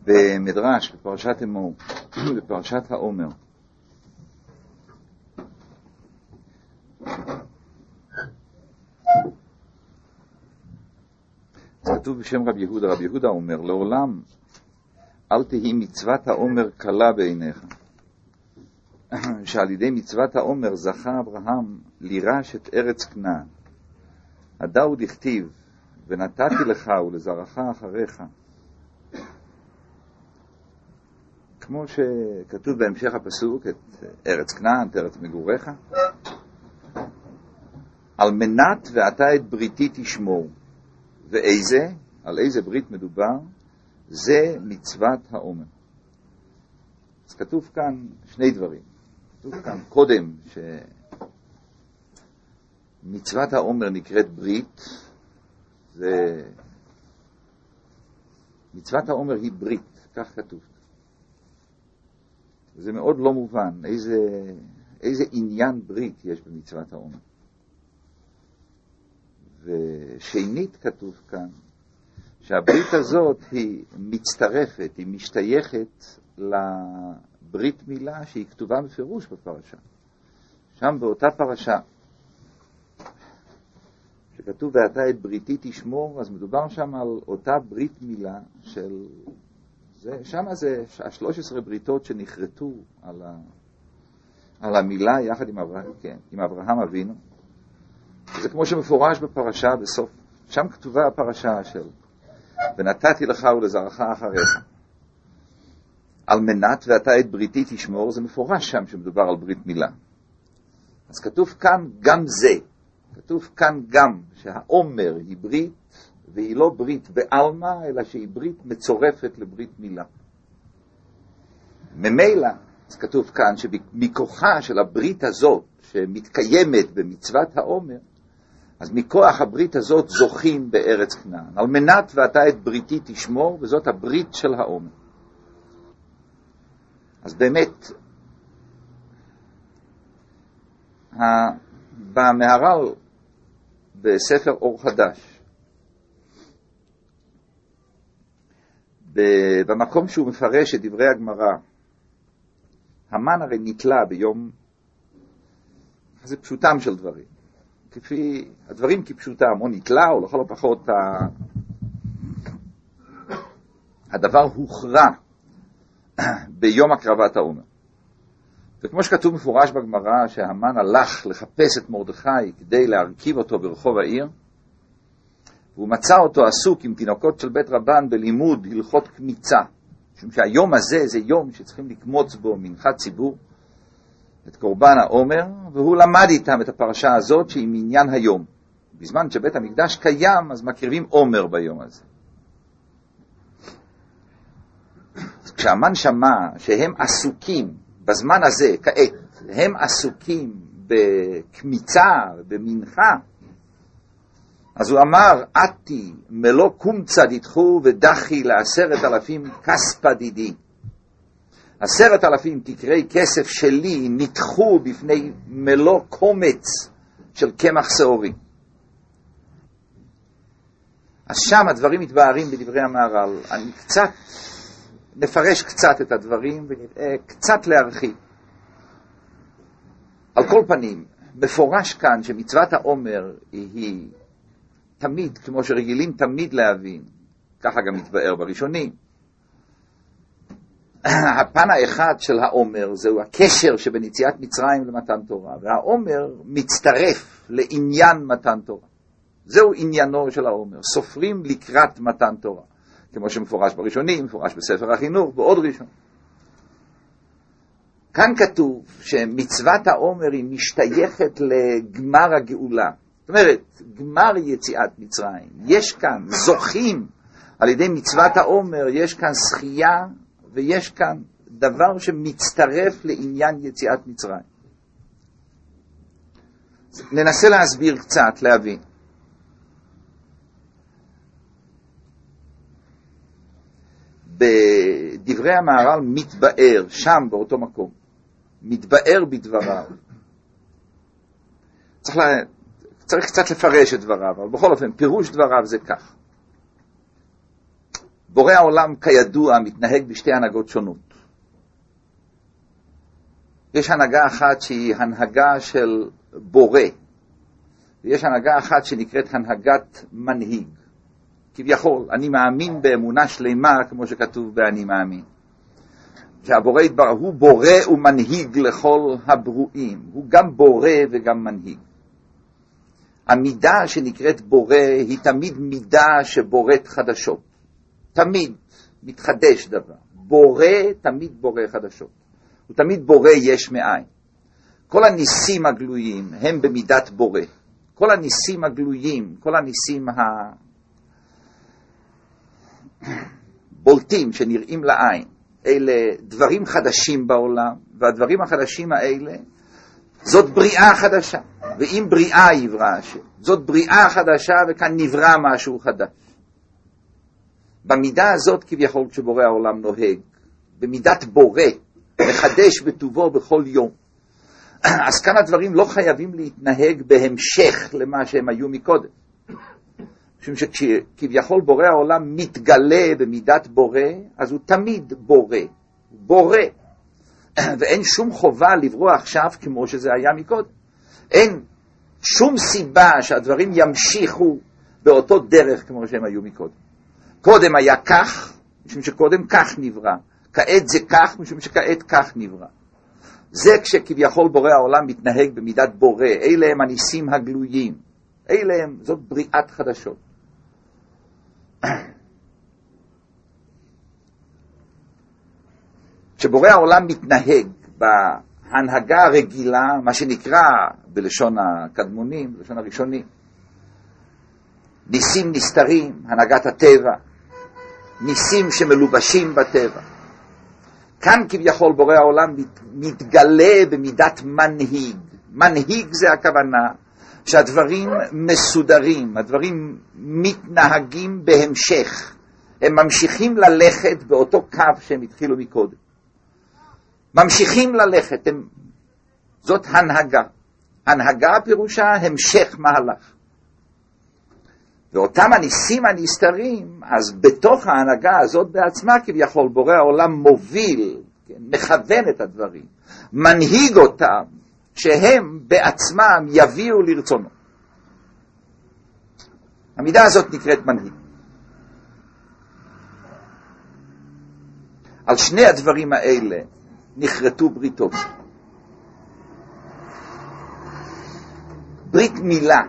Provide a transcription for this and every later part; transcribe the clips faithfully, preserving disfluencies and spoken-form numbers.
במדרש, בפרשת אמור, בפרשת העומר. כתוב בשם רב יהודה, רב יהודה אומר, לעולם אל תהי מצוות העומר קלה בעיניך. שעל ידי מצוות העומר זכה אברהם לירש את ארץ כנען. הדאו דכתיב, ונתתי לך ולזרעך אחריך. כמו שכתוב בהמשך הפסוק, את ארץ כנען, את ארץ מגוריך. על מנת ואתה את בריתי תשמור. ואיזה, על איזה ברית מדובר? זה מצוות העומר. אז כתוב כאן שני דברים. כתוב כאן קודם שמצוות העומר נקראת ברית. זה... מצוות העומר היא ברית, כך כתוב. זה מאוד לא מובן, איזה, איזה עניין ברית יש במצוות העומר. ושנית כתוב כאן, שהברית הזאת היא מצטרפת, היא משתייכת לברית מילה שהיא כתובה בפירוש בפרשה. שם באותה פרשה, שכתוב ואתה את בריתי תשמור, אז מדובר שם על אותה ברית מילה של... זה, שם זה ה-שלוש עשרה בריתות שנחרטו על, ה, על המילה יחד עם אברהם, כן, עם אברהם אבינו. זה כמו שמפורש בפרשה בסוף. שם כתובה הפרשה של ונתתי לך ולזרעך אחריך. על מנת ואתה את בריתי תשמור, זה מפורש שם שמדובר על ברית מילה. אז כתוב כאן גם זה. כתוב כאן גם שהעומר היא ברית, והיא לא ברית בעלמא, אלא שהיא ברית מצורפת לברית מילה. ממילא, אז כתוב כאן שמכוחה של הברית הזאת, שמתקיימת במצוות העומר, אז מכוח הברית הזאת זוכים בארץ כנען. על מנת ואתה את בריתי תשמור, וזאת הברית של העומר. אז באמת, במהר"ל, בספר אור חדש, במקום שהוא מפרש את דברי הגמרא, המן הרי נתלה ביום, זה פשוטם של דברים. כפי, הדברים כפשוטם, או נתלה, או לכל הפחות, ה... הדבר הוכרע ביום הקרבת העומר. וכמו שכתוב מפורש בגמרא, שהמן הלך לחפש את מרדכי כדי להרכיב אותו ברחוב העיר, והוא מצא אותו עסוק עם תינוקות של בית רבן בלימוד הלכות קמיצה, משום שהיום הזה זה יום שצריכים לקמוץ בו מנחת ציבור, את קורבן העומר, והוא למד איתם את הפרשה הזאת שהיא מעניין היום. בזמן שבית המקדש קיים, אז מקריבים עומר ביום הזה. אז כשהמן שמע שהם עסוקים, בזמן הזה, כעת, הם עסוקים בקמיצה, במנחה, אז הוא אמר, עתי מלוא קומצא דיתחו ודחי לעשרת אלפים כספא דידי. עשרת אלפים תקרי כסף שלי נתחו בפני מלוא קומץ של קמח שעורי. אז שם הדברים מתבארים בדברי המהר"ל. אני קצת, נפרש קצת את הדברים וקצת להרחיב. על כל פנים, מפורש כאן שמצוות העומר היא תמיד, כמו שרגילים תמיד להבין, ככה גם מתבאר בראשונים, הפן האחד של העומר זהו הקשר שבין יציאת מצרים למתן תורה, והעומר מצטרף לעניין מתן תורה. זהו עניינו של העומר, סופרים לקראת מתן תורה, כמו שמפורש בראשונים, מפורש בספר החינוך, בעוד ראשון. כאן כתוב שמצוות העומר היא משתייכת לגמר הגאולה. זאת אומרת, גמר יציאת מצרים. יש כאן זוכים על ידי מצוות העומר, יש כאן זכייה, ויש כאן דבר שמצטרף לעניין יציאת מצרים. ננסה להסביר קצת, להבין. בדברי המהר"ל מתבאר, שם באותו מקום, מתבאר בדבריו. צריך, לה, צריך קצת לפרש את דבריו, אבל בכל אופן, פירוש דבריו זה כך. בורא העולם כידוע מתנהג בשתי הנהגות שונות. יש הנהגה אחת שהיא הנהגה של בורא, ויש הנהגה אחת שנקראת הנהגת מנהיג. כביכול, אני מאמין באמונה שלמה, כמו שכתוב באני מאמין. שהבורא יתברך, הוא בורא ומנהיג לכל הברואים. הוא גם בורא וגם מנהיג. המידה שנקראת בורא היא תמיד מידה שבוראת חדשות. תמיד מתחדש דבר. בורא תמיד בורא חדשות. הוא תמיד בורא יש מאין. כל הניסים הגלויים הם במידת בורא. כל הניסים הגלויים, כל הניסים הבולטים שנראים לעין, אלה דברים חדשים בעולם, והדברים החדשים האלה, זאת בריאה חדשה. ואם בריאה יברא השם, זאת בריאה חדשה וכאן נברא משהו חדש. במידה הזאת כביכול כשבורא העולם נוהג, במידת בורא, מחדש בטובו בכל יום. אז כאן הדברים לא חייבים להתנהג בהמשך למה שהם היו מקודם. משום שכביכול בורא העולם מתגלה במידת בורא, אז הוא תמיד בורא, בורא. ואין שום חובה לברוא עכשיו כמו שזה היה מקודם. אין שום סיבה שהדברים ימשיכו באותו דרך כמו שהם היו מקודם. קודם היה כך, משום שקודם כך נברא. כעת זה כך, משום שכעת כך נברא. זה כשכביכול בורא העולם מתנהג במידת בורא. אלה הם הניסים הגלויים. אלה הם, זאת בריאת חדשות. כשבורא העולם מתנהג בהנהגה הרגילה, מה שנקרא בלשון הקדמונים, בלשון הראשונים, ניסים נסתרים, הנהגת הטבע, ניסים שמלובשים בטבע. כאן כביכול בורא העולם מתגלה במידת מנהיג. מנהיג זה הכוונה שהדברים מסודרים, הדברים מתנהגים בהמשך. הם ממשיכים ללכת באותו קו שהם התחילו מקודם. ממשיכים ללכת, הם... זאת הנהגה. הנהגה פירושה המשך מהלך. ואותם הניסים הנסתרים, אז בתוך ההנהגה הזאת בעצמה כביכול בורא העולם מוביל, כן, מכוון את הדברים, מנהיג אותם, שהם בעצמם יביאו לרצונו. המידה הזאת נקראת מנהיג. על שני הדברים האלה נחרטו בריתות. ברית מילה.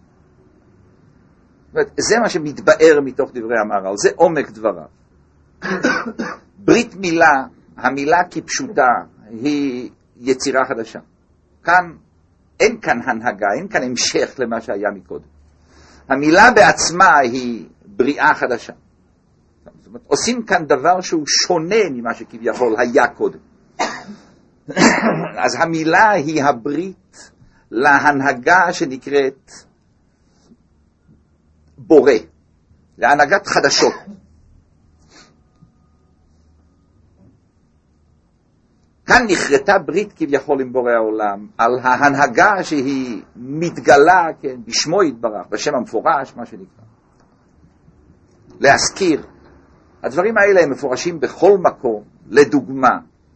זה מה שמתבאר מתוך דברי המהר"ל, זה עומק דבריו. ברית מילה, המילה כפשוטה, היא יצירה חדשה. כאן, אין כאן הנהגה, אין כאן המשך למה שהיה מקודם. המילה בעצמה היא בריאה חדשה. זאת אומרת, עושים כאן דבר שהוא שונה ממה שכביכול היה קודם. אז המילה היא הברית להנהגה שנקראת בורא, להנהגת חדשות. כאן נחרטה ברית כביכול עם בורא העולם, על ההנהגה שהיא מתגלה, כן, בשמו יתברך, בשם המפורש, מה שנקרא. להזכיר, הדברים האלה הם מפורשים בכל מקום, לדוגמה,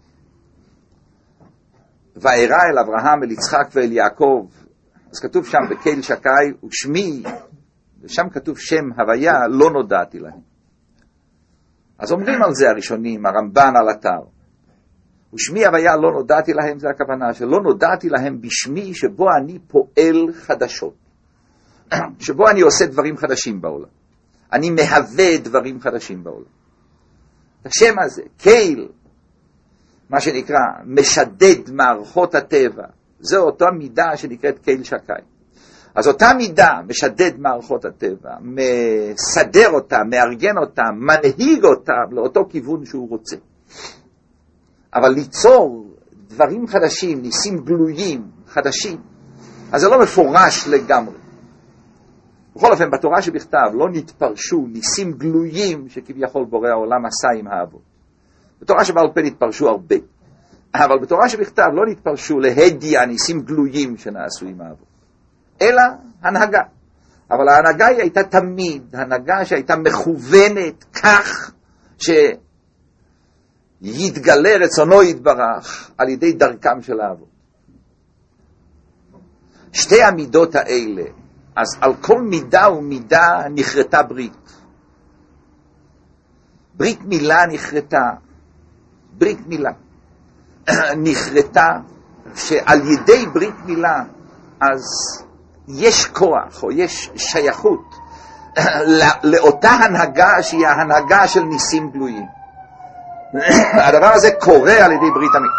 וארא אל אברהם, אל יצחק ואל יעקב, אז כתוב שם בקהיל שקי, ושמי, ושם כתוב שם הוויה, לא נודעתי להם. אז אומרים על זה הראשונים, הרמב"ן על אתר. ושמי הוויה לא נודעתי להם, זה הכוונה, שלא נודעתי להם בשמי שבו אני פועל חדשות. שבו אני עושה דברים חדשים בעולם. אני מהווה דברים חדשים בעולם. השם הזה, קהיל, מה שנקרא, משדד מערכות הטבע, זו אותה מידה שנקראת קהיל שקי. אז אותה מידה משדד מערכות הטבע, מסדר אותה, מארגן אותה, מנהיג אותה לאותו כיוון שהוא רוצה. אבל ליצור דברים חדשים, ניסים גלויים, חדשים, אז זה לא מפורש לגמרי. בכל אופן, בתורה שבכתב לא נתפרשו ניסים גלויים שכביכול בורא העולם עשה עם האבות. בתורה שבעל פה נתפרשו הרבה. אבל בתורה שבכתב לא נתפרשו להדי הניסים גלויים שנעשו עם האבות. אלא הנהגה. אבל ההנהגה היא הייתה תמיד, הנהגה שהייתה מכוונת כך שיתגלה רצונו יתברך על ידי דרכם של האבות. שתי המידות האלה, אז על כל מידה ומידה נכרתה ברית. ברית מילה נכרתה, ברית מילה נכרתה, שעל ידי ברית מילה אז יש כוח או יש שייכות לאותה הנהגה שהיא ההנהגה של ניסים גלויים. הדבר הזה קורה על ידי ברית המילה.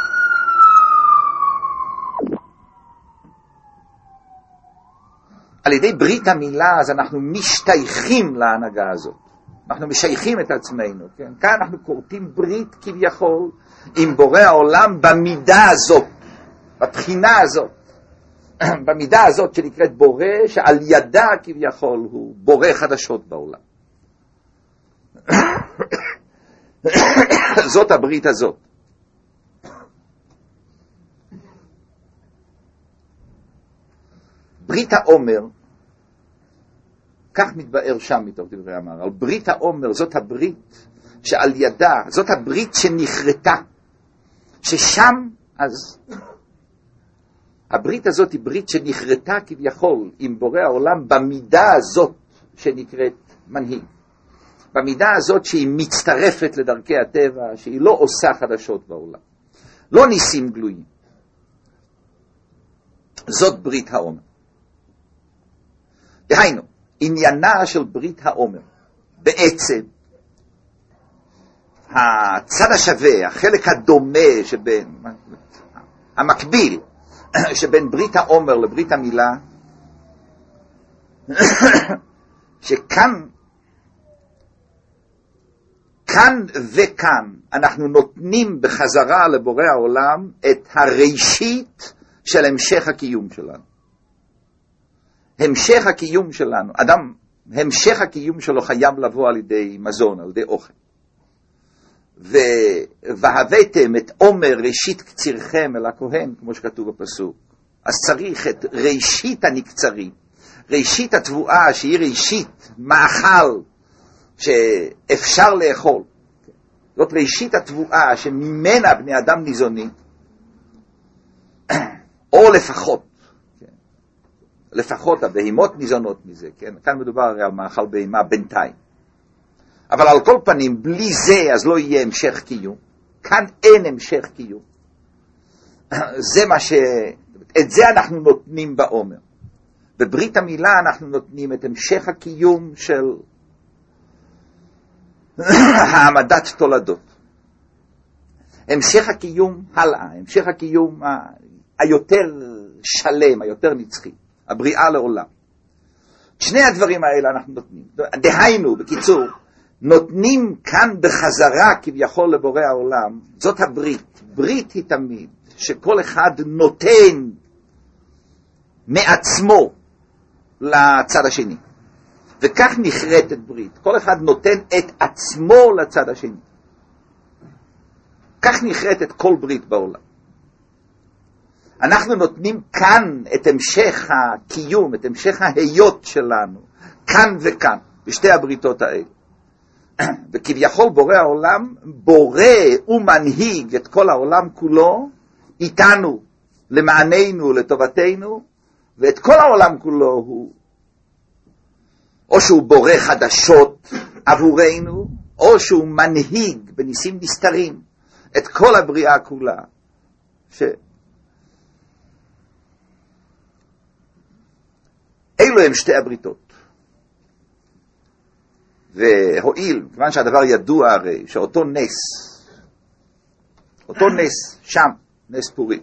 על ידי ברית המילה אז אנחנו משתייכים להנהגה הזאת. אנחנו משייכים את עצמנו, כן? כאן אנחנו קוראים ברית כביכול עם בורא העולם במידה הזאת, בבחינה הזאת, במידה הזאת שנקראת בורא, שעל ידה כביכול הוא בורא חדשות בעולם. זאת הברית הזאת. ברית העומר, כך מתבאר שם מתוך דברי המהר"ל, ברית העומר זאת הברית שעל ידה, זאת הברית שנכרתה, ששם אז הברית הזאת היא ברית שנכרתה כביכול עם בורא העולם במידה הזאת שנקראת מנהיג, במידה הזאת שהיא מצטרפת לדרכי הטבע, שהיא לא עושה חדשות בעולם, לא ניסים גלויים. זאת ברית העומר. דהיינו, עניינה של ברית העומר בעצם הצד השווה, החלק הדומה שבין, המקביל שבין ברית העומר לברית המילה, שכאן כאן וכאן אנחנו נותנים בחזרה לבורא העולם את הראשית של המשך הקיום שלנו. המשך הקיום שלנו, אדם, המשך הקיום שלו חייב לבוא על ידי מזון, על ידי אוכל. והבאתם את עומר ראשית קצירכם אל הכהן, כמו שכתוב בפסוק. אז צריך את ראשית הנקצרים, ראשית התבואה שהיא ראשית מאכל שאפשר לאכול. זאת ראשית התבואה שממנה בני אדם ניזונים, או לפחות, לפחות הבהימות ניזונות מזה, כן? כאן מדובר הרי על מאכל בהימה בינתיים. אבל על כל פנים, בלי זה אז לא יהיה המשך קיום. כאן אין המשך קיום. זה מה ש... את זה אנחנו נותנים בעומר. בברית המילה אנחנו נותנים את המשך הקיום של העמדת תולדות. המשך הקיום הלאה, המשך הקיום ה... היותר שלם, היותר נצחי. הבריאה לעולם. שני הדברים האלה אנחנו נותנים. דהיינו, בקיצור, נותנים כאן בחזרה כביכול לבורא העולם. זאת הברית. ברית היא תמיד שכל אחד נותן מעצמו לצד השני. וכך נחרטת ברית. כל אחד נותן את עצמו לצד השני. כך נחרטת כל ברית בעולם. אנחנו נותנים כאן את המשך הקיום, את המשך ההיות שלנו, כאן וכאן, בשתי הבריתות האלה. וכביכול בורא העולם, בורא ומנהיג את כל העולם כולו, איתנו, למעננו, לטובתנו, ואת כל העולם כולו הוא, או שהוא בורא חדשות עבורנו, או שהוא מנהיג בניסים נסתרים את כל הבריאה כולה, ש... אלו הם שתי הבריתות. והואיל, כיוון שהדבר ידוע הרי, שאותו נס, אותו נס שם, נס פורים,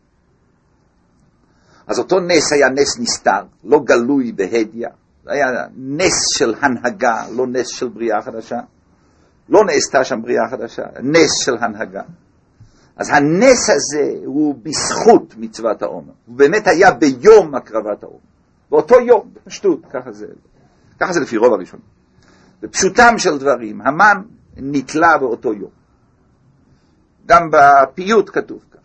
אז אותו נס היה נס נסתר, לא גלוי בהדיה, זה היה נס של הנהגה, לא נס של בריאה חדשה, לא נעשתה שם בריאה חדשה, נס של הנהגה. אז הנס הזה הוא בזכות מצוות העומר, הוא באמת היה ביום הקרבת העומר. באותו יום, בפשטות, ככה זה, ככה זה לפי רוב הראשון. בפשוטם של דברים, המן נתלה באותו יום. גם בפיוט כתוב כך.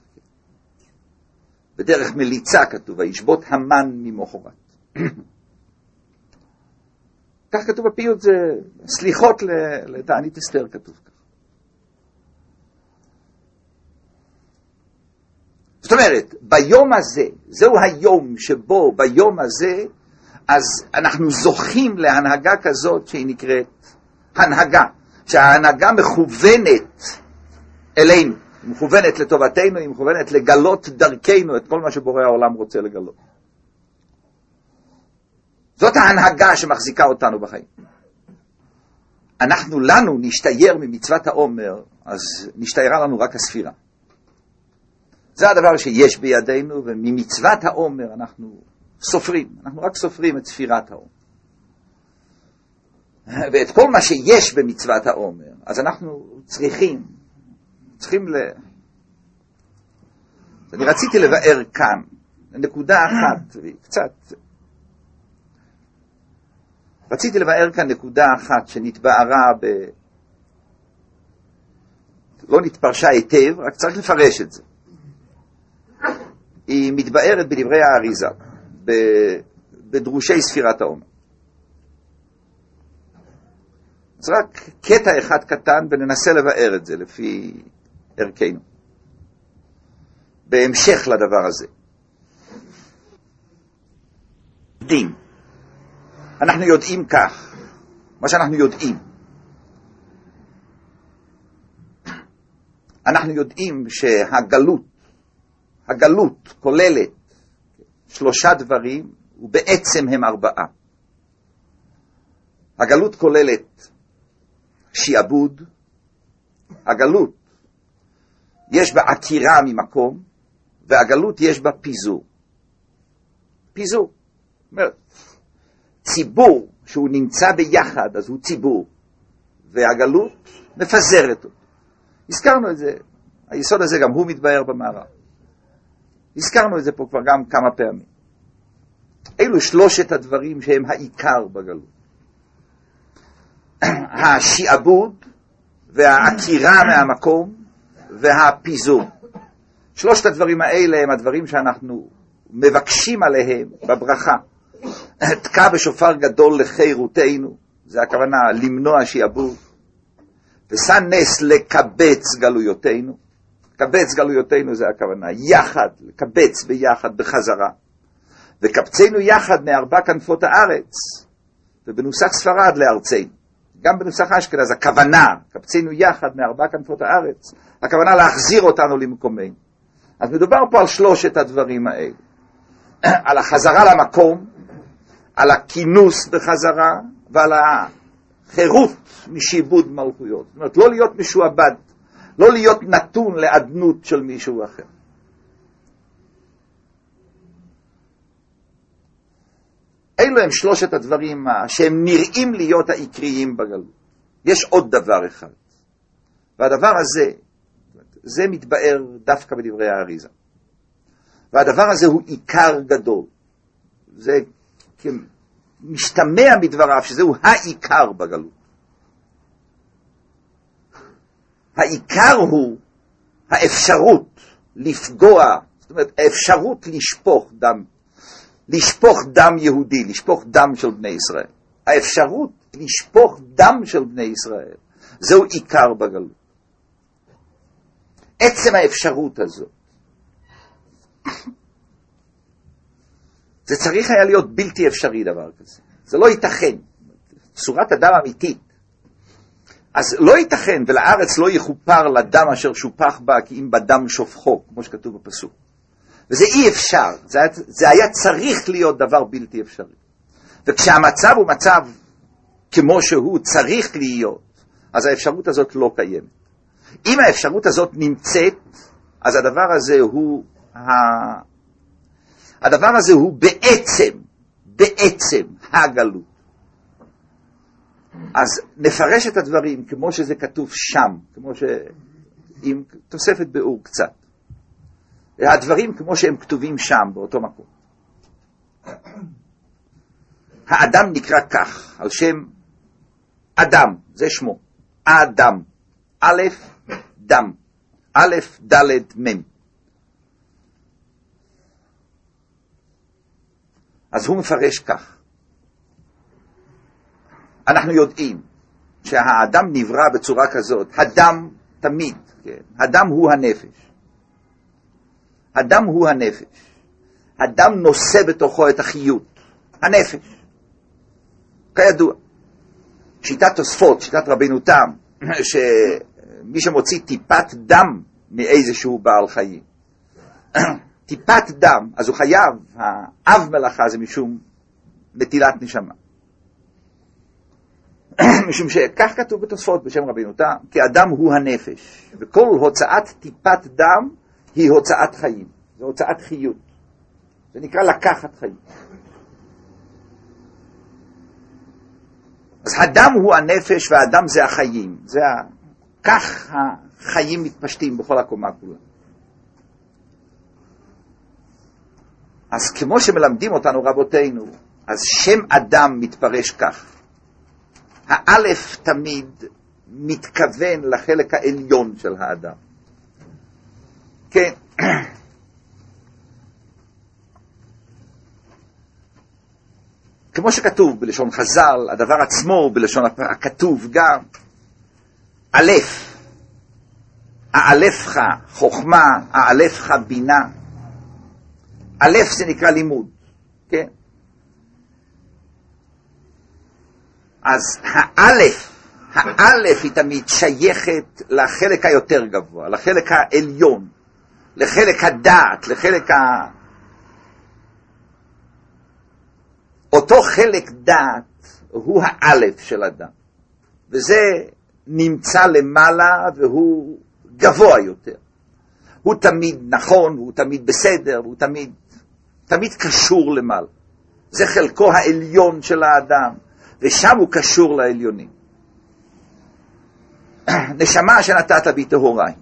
בדרך מליצה כתוב, וישבות המן ממחרת. כך כתוב בפיוט, זה סליחות לתענית אסתר כתוב כך. זאת אומרת, ביום הזה, זהו היום שבו ביום הזה, אז אנחנו זוכים להנהגה כזאת שהיא נקראת הנהגה, שההנהגה מכוונת אלינו, היא מכוונת לטובתנו, היא מכוונת לגלות דרכנו את כל מה שבורא העולם רוצה לגלות. זאת ההנהגה שמחזיקה אותנו בחיים. אנחנו לנו נשתייר ממצוות העומר, אז נשתיירה לנו רק הספירה. זה הדבר שיש בידינו, וממצוות העומר אנחנו סופרים, אנחנו רק סופרים את ספירת העומר. ואת כל מה שיש במצוות העומר, אז אנחנו צריכים, צריכים ל... אני רציתי לבאר כאן, נקודה אחת, קצת, רציתי לבאר כאן נקודה אחת שנתבארה ב... לא נתפרשה היטב, רק צריך לפרש את זה. היא מתבארת בדברי האריזה, בדרושי ספירת העומר. אז רק קטע אחד קטן וננסה לבאר את זה לפי ערכנו. בהמשך לדבר הזה. יודעים. אנחנו יודעים כך, מה שאנחנו יודעים. אנחנו יודעים שהגלות, הגלות כוללת שלושה דברים, ובעצם הם ארבעה. הגלות כוללת שיעבוד, הגלות יש בה עקירה ממקום, והגלות יש בה פיזור. פיזור. זאת אומרת, ציבור שהוא נמצא ביחד, אז הוא ציבור, והגלות מפזרת אותו. הזכרנו את זה, היסוד הזה גם הוא מתבאר במערב. הזכרנו את זה פה כבר גם כמה פעמים. אלו שלושת הדברים שהם העיקר בגלות. השיעבוד והעקירה מהמקום והפיזור. שלושת הדברים האלה הם הדברים שאנחנו מבקשים עליהם בברכה. תקע בשופר גדול לחירותנו, זה הכוונה למנוע שיעבוד. ושא נס לקבץ גלויותינו. קבץ גלויותינו זה הכוונה, יחד, לקבץ ביחד בחזרה. וקבצנו יחד מארבע כנפות הארץ, ובנוסח ספרד לארצנו. גם בנוסח אשכנז, הכוונה, קבצנו יחד מארבע כנפות הארץ, הכוונה להחזיר אותנו למקומנו. אז מדובר פה על שלושת הדברים האלה. על החזרה למקום, על הכינוס בחזרה, ועל החירות משיבוד מלכויות. זאת אומרת, לא להיות משועבד, לא להיות נתון לאדנות של מישהו אחר. אלו הם שלושת הדברים שהם נראים להיות העיקריים בגלות. יש עוד דבר אחד. והדבר הזה, זה מתבאר דווקא בדברי האריזה. והדבר הזה הוא עיקר גדול. זה משתמע מדבריו שזהו העיקר בגלות. העיקר הוא האפשרות לפגוע, זאת אומרת, האפשרות לשפוך דם, לשפוך דם יהודי, לשפוך דם של בני ישראל. האפשרות לשפוך דם של בני ישראל, זהו עיקר בגלות. עצם האפשרות הזאת, זה צריך היה להיות בלתי אפשרי דבר כזה. זה לא ייתכן. צורת אדם אמיתית. אז לא ייתכן, ולארץ לא יכופר לדם אשר שופח בה, כי אם בדם שופכו, כמו שכתוב בפסוק. וזה אי אפשר. זה היה, זה היה צריך להיות דבר בלתי אפשרי. וכשהמצב הוא מצב כמו שהוא צריך להיות, אז האפשרות הזאת לא קיימת. אם האפשרות הזאת נמצאת, אז הדבר הזה הוא, הדבר הזה הוא בעצם, בעצם הגלות. אז נפרש את הדברים כמו שזה כתוב שם, כמו ש... עם תוספת באור קצת. הדברים כמו שהם כתובים שם, באותו מקום. האדם נקרא כך, על שם אדם, זה שמו. אדם. א', דם. א', ד', מ'. אז הוא מפרש כך. אנחנו יודעים שהאדם נברא בצורה כזאת, הדם תמיד, כן? הדם הוא הנפש. הדם הוא הנפש. הדם נושא בתוכו את החיות, הנפש. כידוע, שיטת תוספות, שיטת רבינו תם, שמי שמוציא טיפת דם מאיזשהו בעל חיים, טיפת דם, אז הוא חייב, האב מלאכה זה משום נטילת נשמה. משום שכך כתוב בתוספות בשם רבינו תם, כי הדם הוא הנפש, וכל הוצאת טיפת דם היא הוצאת חיים, זה הוצאת חיות. זה נקרא לקחת חיים. אז הדם הוא הנפש והדם זה החיים. זה ה... כך החיים מתפשטים בכל הקומה כולה. אז כמו שמלמדים אותנו רבותינו, אז שם אדם מתפרש כך. האלף תמיד מתכוון לחלק העליון של האדם. כן. כמו שכתוב בלשון חז"ל, הדבר עצמו בלשון הכתוב גם, אלף, האלפך חוכמה, האלפך בינה. אלף זה נקרא לימוד, כן? אז האלף, האלף היא תמיד שייכת לחלק היותר גבוה, לחלק העליון, לחלק הדעת, לחלק ה... אותו חלק דעת הוא האלף של אדם, וזה נמצא למעלה והוא גבוה יותר. הוא תמיד נכון, הוא תמיד בסדר, הוא תמיד, תמיד קשור למעלה. זה חלקו העליון של האדם, ושם הוא קשור לעליונים. נשמה שנתת בי טהוריי.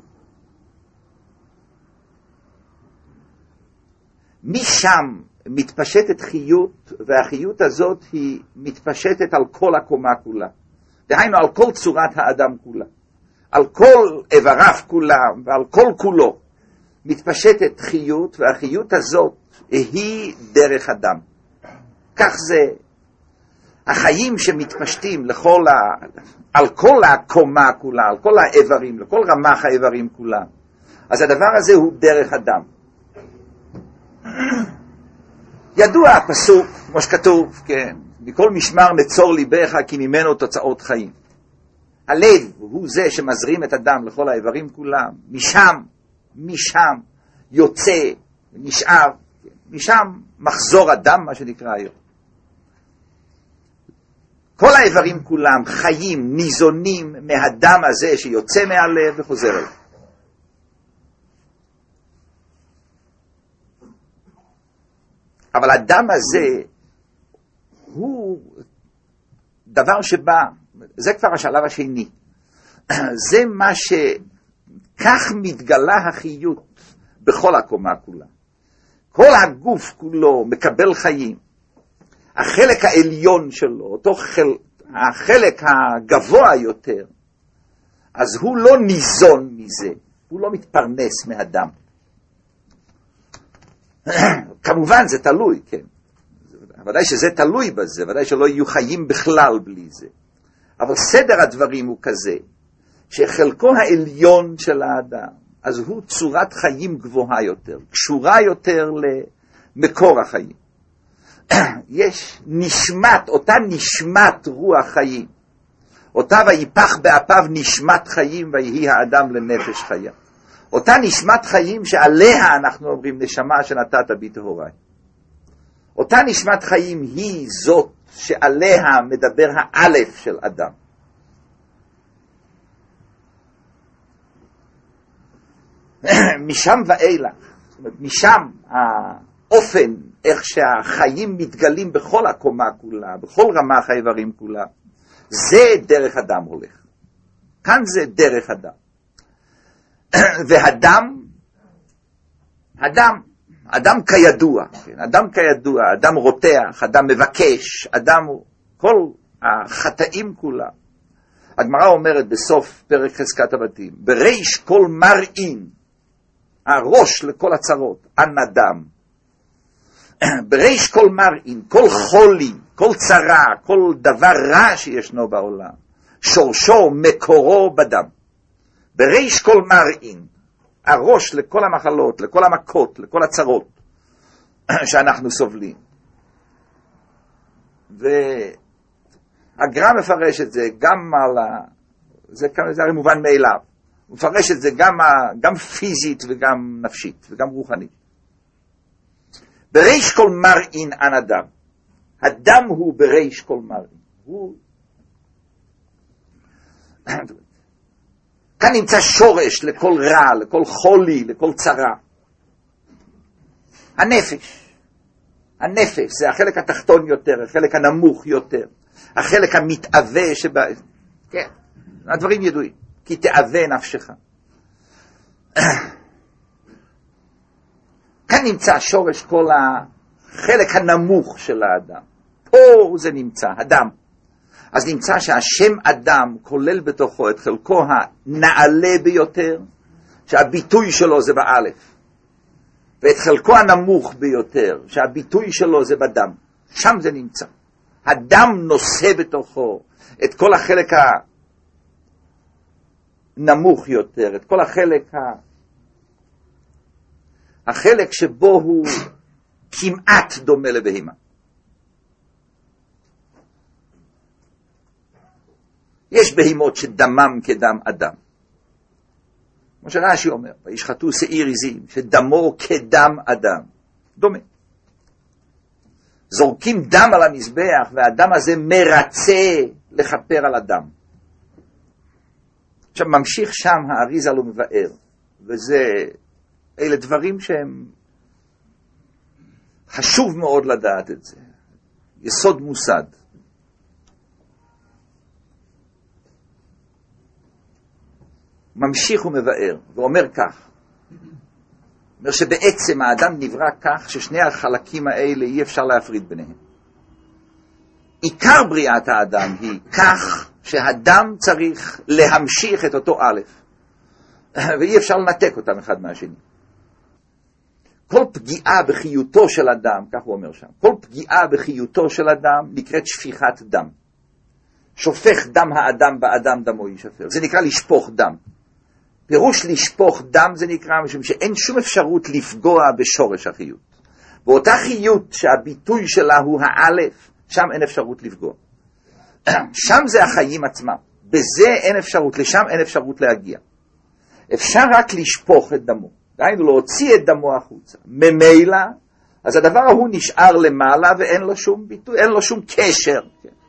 משם מתפשטת חיות, והחיות הזאת היא מתפשטת על כל הקומה כולה. דהיינו על כל צורת האדם כולה. על כל איבריו כולם ועל כל כולו מתפשטת חיות, והחיות הזאת היא דרך אדם. כך זה החיים שמתפשטים לכל ה... על כל הקומה כולה, על כל האיברים, לכל רמ"ח האיברים כולם. אז הדבר הזה הוא דרך אדם. ידוע הפסוק, כמו שכתוב, כן, מכל משמר נצור ליבך כי ממנו תוצאות חיים. הלב הוא זה שמזרים את הדם לכל האיברים כולם, משם, משם יוצא, נשאר, משם מחזור הדם, מה שנקרא היום. כל האיברים כולם חיים, ניזונים מהדם הזה שיוצא מהלב וחוזר אליו. אבל הדם הזה הוא דבר שבא, זה כבר השלב השני. זה מה שכך מתגלה החיות בכל הקומה כולה. כל הגוף כולו מקבל חיים. החלק העליון שלו, אותו חל, החלק הגבוה יותר, אז הוא לא ניזון מזה, הוא לא מתפרנס מהדם. כמובן זה תלוי, כן. ודאי שזה תלוי בזה, ודאי שלא יהיו חיים בכלל בלי זה. אבל סדר הדברים הוא כזה, שחלקו העליון של האדם, אז הוא צורת חיים גבוהה יותר, קשורה יותר למקור החיים. יש נשמת, אותה נשמת רוח חיים, אותה ויפח באפיו נשמת חיים ויהי האדם לנפש חיה. אותה נשמת חיים שעליה אנחנו אומרים נשמה שנתת בי טהוריי. אותה נשמת חיים היא זאת שעליה מדבר האלף של אדם. משם ואילך, זאת אומרת, משם האופן איך שהחיים מתגלים בכל הקומה כולה, בכל רמ"ח האיברים כולה, זה דרך אדם הולך. כאן זה דרך אדם. והדם, אדם, אדם כידוע, כן? אדם כידוע, אדם רותח, אדם מבקש, אדם, כל החטאים כולה. הגמרא אומרת בסוף פרק חזקת הבתים, בריש כל מרעין, הראש לכל הצרות, אנא דם. בריש כל מרעין, כל חולי, כל צרה, כל דבר רע שישנו בעולם, שורשו, מקורו בדם. בריש כל מרעין, הראש לכל המחלות, לכל המכות, לכל הצרות שאנחנו סובלים. והגר"א מפרש את זה גם על ה... זה, זה הרי מובן מאליו. הוא מפרש את זה גם, גם פיזית וגם נפשית וגם רוחנית. בריש כל מרעין אנ הדם. הדם הוא בריש כל מרעין. הוא... כאן נמצא שורש לכל רע, לכל חולי, לכל צרה. הנפש. הנפש זה החלק התחתון יותר, החלק הנמוך יותר, החלק המתאווה שבה... כן, הדברים ידועים. כי תאווה נפשך. כאן נמצא שורש כל החלק הנמוך של האדם. פה זה נמצא, הדם. אז נמצא שהשם אדם כולל בתוכו את חלקו הנעלה ביותר, שהביטוי שלו זה באלף, ואת חלקו הנמוך ביותר, שהביטוי שלו זה בדם. שם זה נמצא. הדם נושא בתוכו את כל החלק הנמוך יותר, את כל החלק ה... החלק שבו הוא כמעט דומה לבהמה. יש בהימות שדמם כדם אדם. כמו שרש"י אומר, וישחטו שעיר עזים, שדמו כדם אדם. דומה. זורקים דם על המזבח, והדם הזה מרצה לכפר על הדם. עכשיו ממשיך שם האריז"ל ומבאר, וזה, אלה דברים שהם חשוב מאוד לדעת את זה. יסוד מוסד. ממשיך ומבאר, ואומר כך, אומר שבעצם האדם נברא כך ששני החלקים האלה אי אפשר להפריד ביניהם. עיקר בריאת האדם היא כך שהאדם צריך להמשיך את אותו א', ואי אפשר לנתק אותם אחד מהשני. כל פגיעה בחיותו של אדם, כך הוא אומר שם, כל פגיעה בחיותו של אדם נקראת שפיכת דם. שופך דם האדם באדם דמו יישפר. זה נקרא לשפוך דם. פירוש לשפוך דם זה נקרא משום שאין שום אפשרות לפגוע בשורש החיות. באותה חיות שהביטוי שלה הוא האלף, שם אין אפשרות לפגוע. שם זה החיים עצמם. בזה אין אפשרות, לשם אין אפשרות להגיע. אפשר רק לשפוך את דמו. דהיינו להוציא את דמו החוצה. ממילא, אז הדבר ההוא נשאר למעלה ואין לו שום ביטוי, אין לו שום קשר.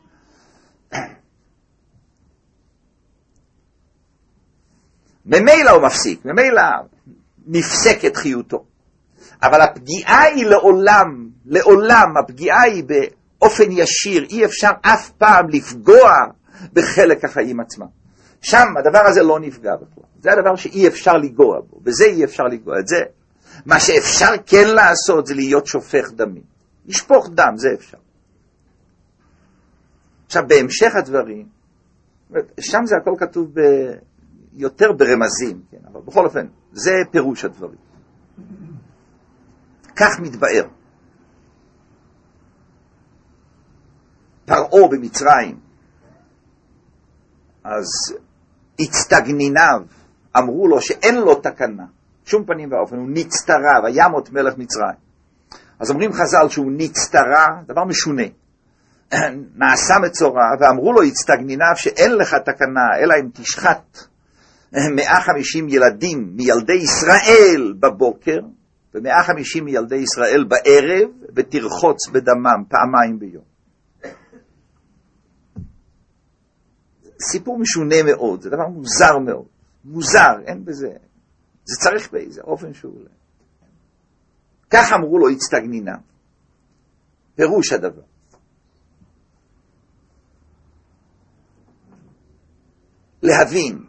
ממילא הוא מפסיק, ממילא נפסקת חיותו. אבל הפגיעה היא לעולם, לעולם הפגיעה היא באופן ישיר, אי אפשר אף פעם לפגוע בחלק החיים עצמם. שם הדבר הזה לא נפגע בכלל. זה הדבר שאי אפשר לגוע בו, בזה אי אפשר לגוע את זה. מה שאפשר כן לעשות זה להיות שופך דמים. לשפוך דם, זה אפשר. עכשיו בהמשך הדברים, שם זה הכל כתוב ב... יותר ברמזים, כן, אבל בכל אופן, זה פירוש הדברים. כך מתבאר. פרעה במצרים, אז הצטגניניו אמרו לו שאין לו תקנה, שום פנים ואופן, הוא נצטרה, וימות מלך מצרים. אז אומרים חז"ל שהוא נצטרה, דבר משונה. נעשה מצורע, ואמרו לו הצטגניניו שאין לך תקנה, אלא אם תשחט מאה וחמישים ילדים מילדי ישראל בבוקר, ו-מאה וחמישים מילדי ישראל בערב, ותרחוץ בדמם פעמיים ביום. סיפור משונה מאוד, זה דבר מוזר מאוד. מוזר, אין בזה. זה צריך באיזה אופן שהוא... כך אמרו לו הצטגנינה. פירוש הדבר. להבין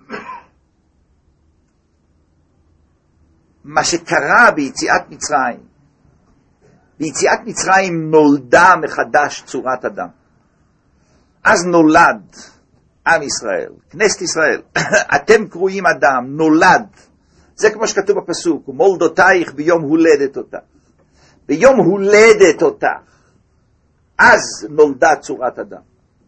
מה שקרה ביציאת מצרים. ביציאת מצרים נולדה מחדש צורת אדם. אז נולד עם ישראל, כנסת ישראל, אתם קרואים אדם, נולד. זה כמו שכתוב בפסוק, ומולדותייך ביום הולדת אותך. ביום הולדת אותך, אז נולדה צורת אדם.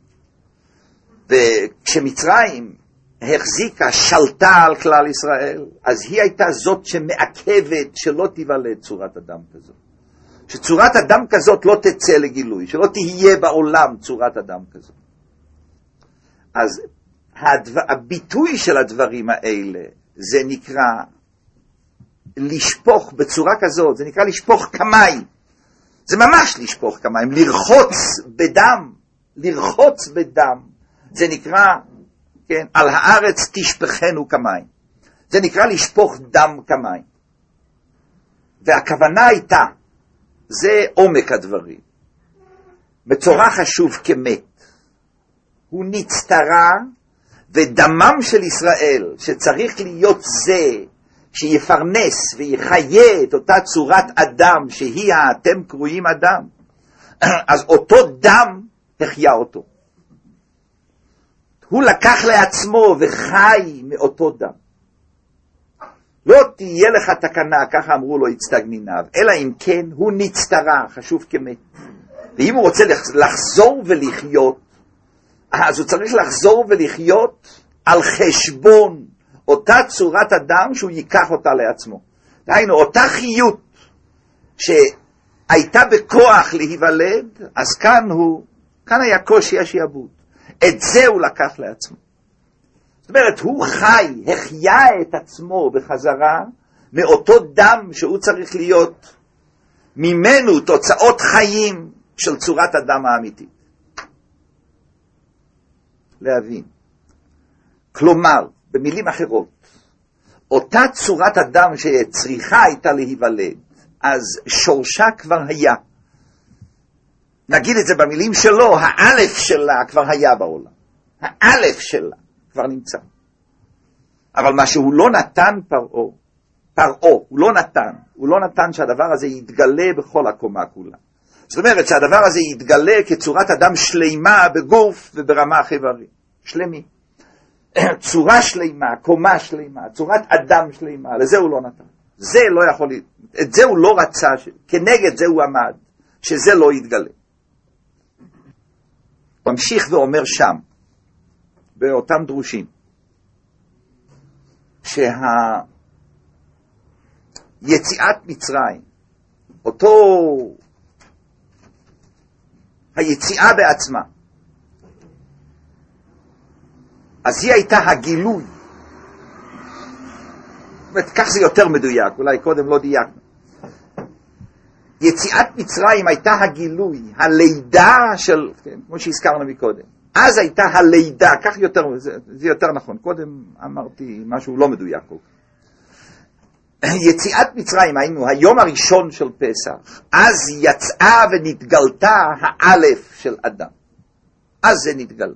וכשמצרים החזיקה, שלטה על כלל ישראל, אז היא הייתה זאת שמעכבת שלא תיוולד צורת אדם כזאת. שצורת אדם כזאת לא תצא לגילוי, שלא תהיה בעולם צורת אדם כזאת. אז הדבר, הביטוי של הדברים האלה, זה נקרא לשפוך בצורה כזאת, זה נקרא לשפוך כמים. זה ממש לשפוך כמים, לרחוץ בדם, לרחוץ בדם. זה נקרא, כן, על הארץ תשפכנו כמים. זה נקרא לשפוך דם כמים. והכוונה הייתה, זה עומק הדברים. מצורע חשוב כמת. הוא נצטרה, ודמם של ישראל, שצריך להיות זה, שיפרנס ויחיה את אותה צורת אדם, שהיא אתם קרויים אדם, אז אותו דם החיה אותו. הוא לקח לעצמו וחי מאותו דם. לא תהיה לך תקנה, ככה אמרו לו יצטג ניניו, אלא אם כן הוא נצטרה, חשוב כמת. ואם הוא רוצה לחזור ולחיות, אז הוא צריך לחזור ולחיות על חשבון אותה צורת אדם שהוא ייקח אותה לעצמו. דהיינו, אותה חיות שהייתה בכוח להיוולד, אז כאן הוא, כאן היה קושי השיעבוד. את זה הוא לקח לעצמו. זאת אומרת, הוא חי, החיה את עצמו בחזרה מאותו דם שהוא צריך להיות ממנו תוצאות חיים של צורת אדם האמיתית. להבין. כלומר, במילים אחרות, אותה צורת אדם שצריכה הייתה להיוולד, אז שורשה כבר היה. נגיד את זה במילים שלו, האלף שלה כבר היה בעולם. האלף שלה כבר נמצא. אבל מה שהוא לא נתן פרעו, פרעו, הוא לא נתן, הוא לא נתן שהדבר הזה יתגלה בכל הקומה כולה. זאת אומרת שהדבר הזה יתגלה כצורת אדם שלימה בגוף וברמה חיברית. שלמי. צורה שלימה, קומה שלימה, צורת אדם שלימה, לזה הוא לא נתן. זה לא יכול, את זה הוא לא רצה, כנגד זה הוא עמד, שזה לא יתגלה. הוא ממשיך ואומר שם, באותם דרושים, שהיציאת מצרים, אותו, היציאה בעצמה, אז היא הייתה הגילוי. זאת אומרת, כך זה יותר מדויק, אולי קודם לא דייקנו. יציאת מצרים הייתה הגילוי, הלידה של, כן, כמו שהזכרנו מקודם. אז הייתה הלידה, כך יותר, זה, זה יותר נכון. קודם אמרתי משהו לא מדויק. יציאת מצרים, היינו היום הראשון של פסח, אז יצאה ונתגלתה האלף של אדם. אז זה נתגלה.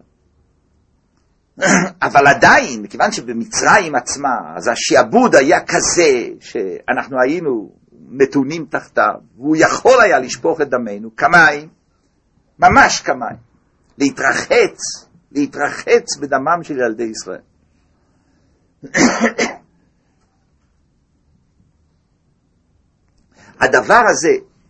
אבל עדיין, מכיוון שבמצרים עצמה, אז השיעבוד היה כזה שאנחנו היינו נתונים תחתיו, והוא יכול היה לשפוך את דמנו, כמיים, ממש כמיים, להתרחץ, להתרחץ בדמם של ילדי ישראל. הדבר הזה,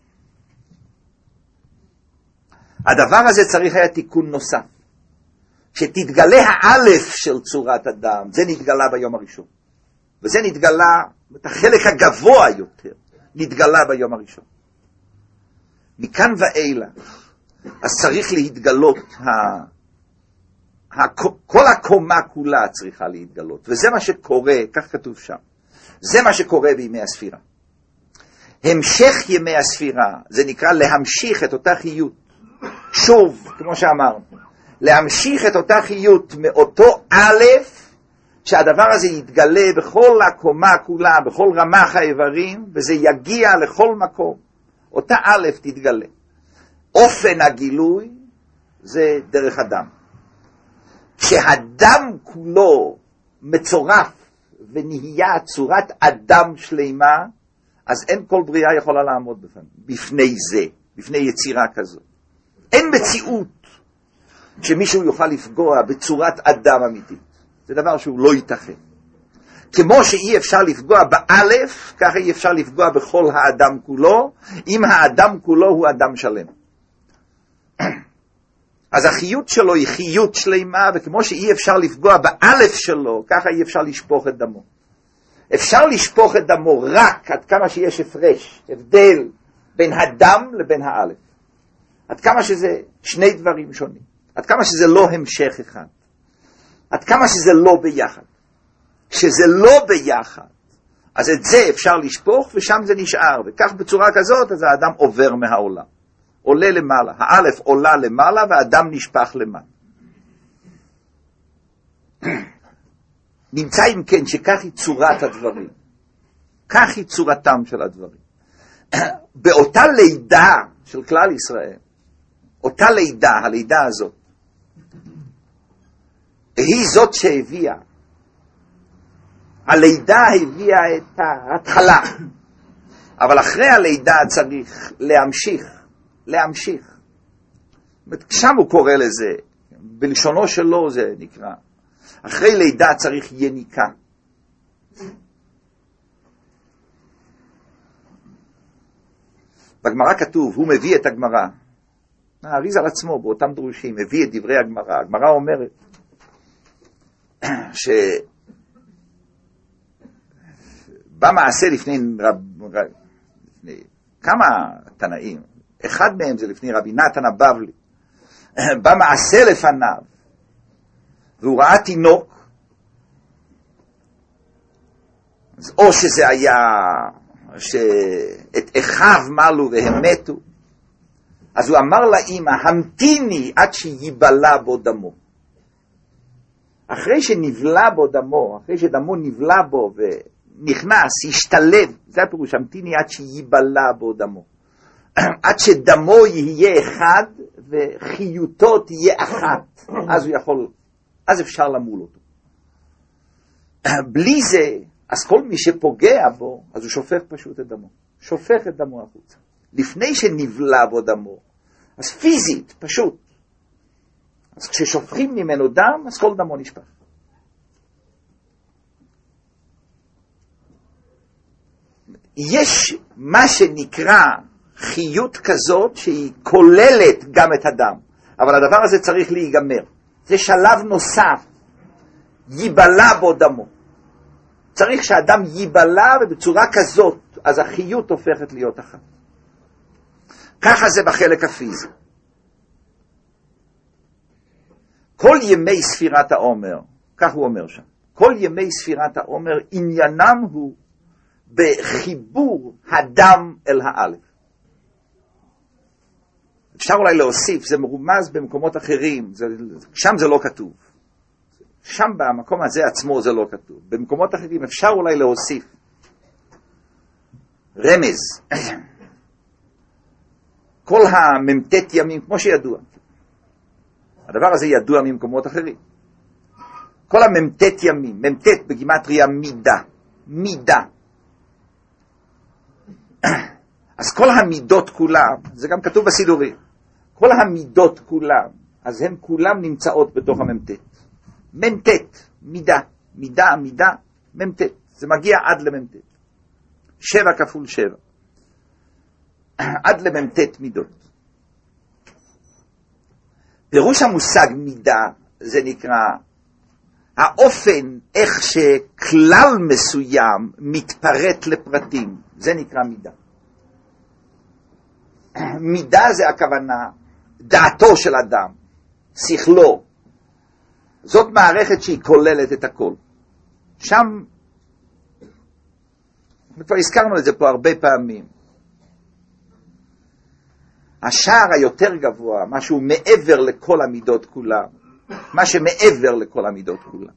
הדבר הזה צריך היה תיקון נוסף. שתתגלה האלף של צורת אדם, זה נתגלה ביום הראשון. וזה נתגלה, את החלק הגבוה יותר, נתגלה ביום הראשון. מכאן ואילך, אז צריך להתגלות, ה... ה... כל הקומה כולה צריכה להתגלות. וזה מה שקורה, כך כתוב שם, זה מה שקורה בימי הספירה. המשך ימי הספירה, זה נקרא להמשיך את אותה חיות. שוב, כמו שאמרנו, להמשיך את אותה חיות מאותו א', שהדבר הזה יתגלה בכל הקומה כולה, בכל רמ"ח האיברים, וזה יגיע לכל מקום. אותה א' תתגלה. אופן הגילוי זה דרך הדם. כשהדם כולו מצורף ונהיה צורת אדם שלימה, אז אין כל בריאה יכולה לעמוד בפני, בפני זה, בפני יצירה כזו. אין מציאות שמישהו יוכל לפגוע בצורת אדם אמיתית. זה דבר שהוא לא ייתכן. כמו שאי אפשר לפגוע באלף, ככה אי אפשר לפגוע בכל האדם כולו, אם האדם כולו הוא אדם שלם. אז החיות שלו היא חיות שלמה, וכמו שאי אפשר לפגוע באלף שלו, ככה אי אפשר לשפוך את דמו. אפשר לשפוך את דמו רק עד כמה שיש הפרש, הבדל בין הדם לבין האלף. עד כמה שזה שני דברים שונים. עד כמה שזה לא המשך אחד. עד כמה שזה לא ביחד. כשזה לא ביחד, אז את זה אפשר לשפוך ושם זה נשאר. וכך בצורה כזאת, אז האדם עובר מהעולם. עולה למעלה. האלף עולה למעלה והאדם נשפך למעלה. נמצא אם כן שכך היא צורת הדברים. כך היא צורתם של הדברים. באותה לידה של כלל ישראל, אותה לידה, הלידה הזאת, היא זאת שהביאה. הלידה הביאה את ההתחלה. אבל אחרי הלידה צריך להמשיך, להמשיך. שם הוא קורא לזה, בלשונו שלו זה נקרא. אחרי לידה צריך יניקה. בגמרא כתוב, הוא מביא את הגמרא. האריז על עצמו באותם דרושים, מביא את דברי הגמרא. הגמרא אומרת ש... במעשה לפני, רב... לפני כמה תנאים, אחד מהם זה לפני רבי נתן הבבלי, במעשה לפניו, והוא ראה תינוק, אז או שזה היה שאת אחיו מלו והם מתו, אז הוא אמר לאמא, המתיני עד שיבלע בו דמו. אחרי שנבלע בו דמו, אחרי שדמו נבלע בו ונכנס, השתלב, זה הפירוש, המתיני עד שיבלע בו דמו. עד שדמו יהיה אחד וחיותו תהיה אחת, אז הוא יכול, אז אפשר למול אותו. בלי זה, אז כל מי שפוגע בו, אז הוא שופך פשוט את דמו. שופך את דמו החוצה. לפני שנבלע בו דמו, אז פיזית, פשוט. אז כששופכים ממנו דם, אז כל דמו נשפך. יש מה שנקרא חיות כזאת שהיא כוללת גם את הדם. אבל הדבר הזה צריך להיגמר. זה שלב נוסף. ייבלע בו דמו. צריך שהאדם ייבלע ובצורה כזאת, אז החיות הופכת להיות אחת. ככה זה בחלק הפיזי. כל ימי ספירת העומר, כך הוא אומר שם, כל ימי ספירת העומר עניינם הוא בחיבור הדם אל האלף. אפשר אולי להוסיף, זה מרומז במקומות אחרים, זה, שם זה לא כתוב. שם במקום הזה עצמו זה לא כתוב. במקומות אחרים אפשר אולי להוסיף רמז. כל הממתת ימים, כמו שידוע. הדבר הזה ידוע ממקומות אחרים. כל הממתת ימים, ממתת בגימטריה מידה. מידה. אז כל המידות כולם, זה גם כתוב בסידורים, כל המידות כולם, אז הן כולם נמצאות בתוך הממתת. ממתת, מידה, מידה, מידה, ממתת. זה מגיע עד לממתת. שבע כפול שבע. עד לממתת מידות. פירוש המושג מידה, זה נקרא האופן איך שכלל מסוים מתפרט לפרטים. זה נקרא מידה. מידה זה הכוונה, דעתו של אדם, שכלו. זאת מערכת שהיא כוללת את הכל. שם, כבר הזכרנו את זה פה הרבה פעמים. השער היותר גבוה, משהו מעבר לכל המידות כולם, מה שמעבר לכל המידות כולם.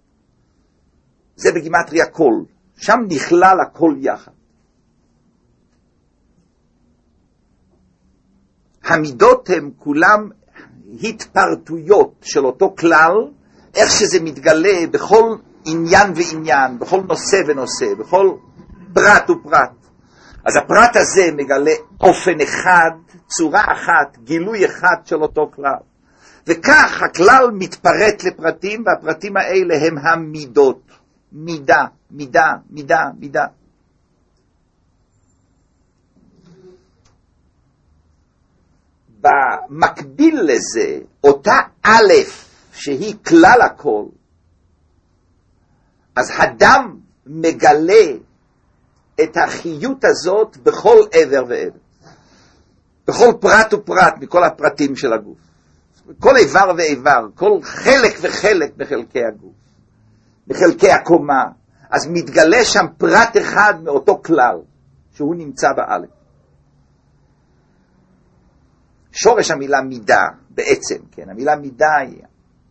זה בגימטריה כל. שם נכלל הכל יחד. המידות הם כולם התפרטויות של אותו כלל, איך שזה מתגלה בכל עניין ועניין, בכל נושא ונושא, בכל פרט ופרט. אז הפרט הזה מגלה אופן אחד, צורה אחת, גילוי אחד של אותו כלל. וכך הכלל מתפרט לפרטים, והפרטים האלה הם המידות. מידה, מידה, מידה, מידה. במקביל לזה, אותה א' שהיא כלל הכל, אז הדם מגלה את החיות הזאת בכל עבר ועבר. בכל פרט ופרט מכל הפרטים של הגוף. כל איבר ואיבר, כל חלק וחלק בחלקי הגוף, בחלקי הקומה. אז מתגלה שם פרט אחד מאותו כלל, שהוא נמצא באלף. שורש המילה מידה בעצם, כן, המילה מידה היא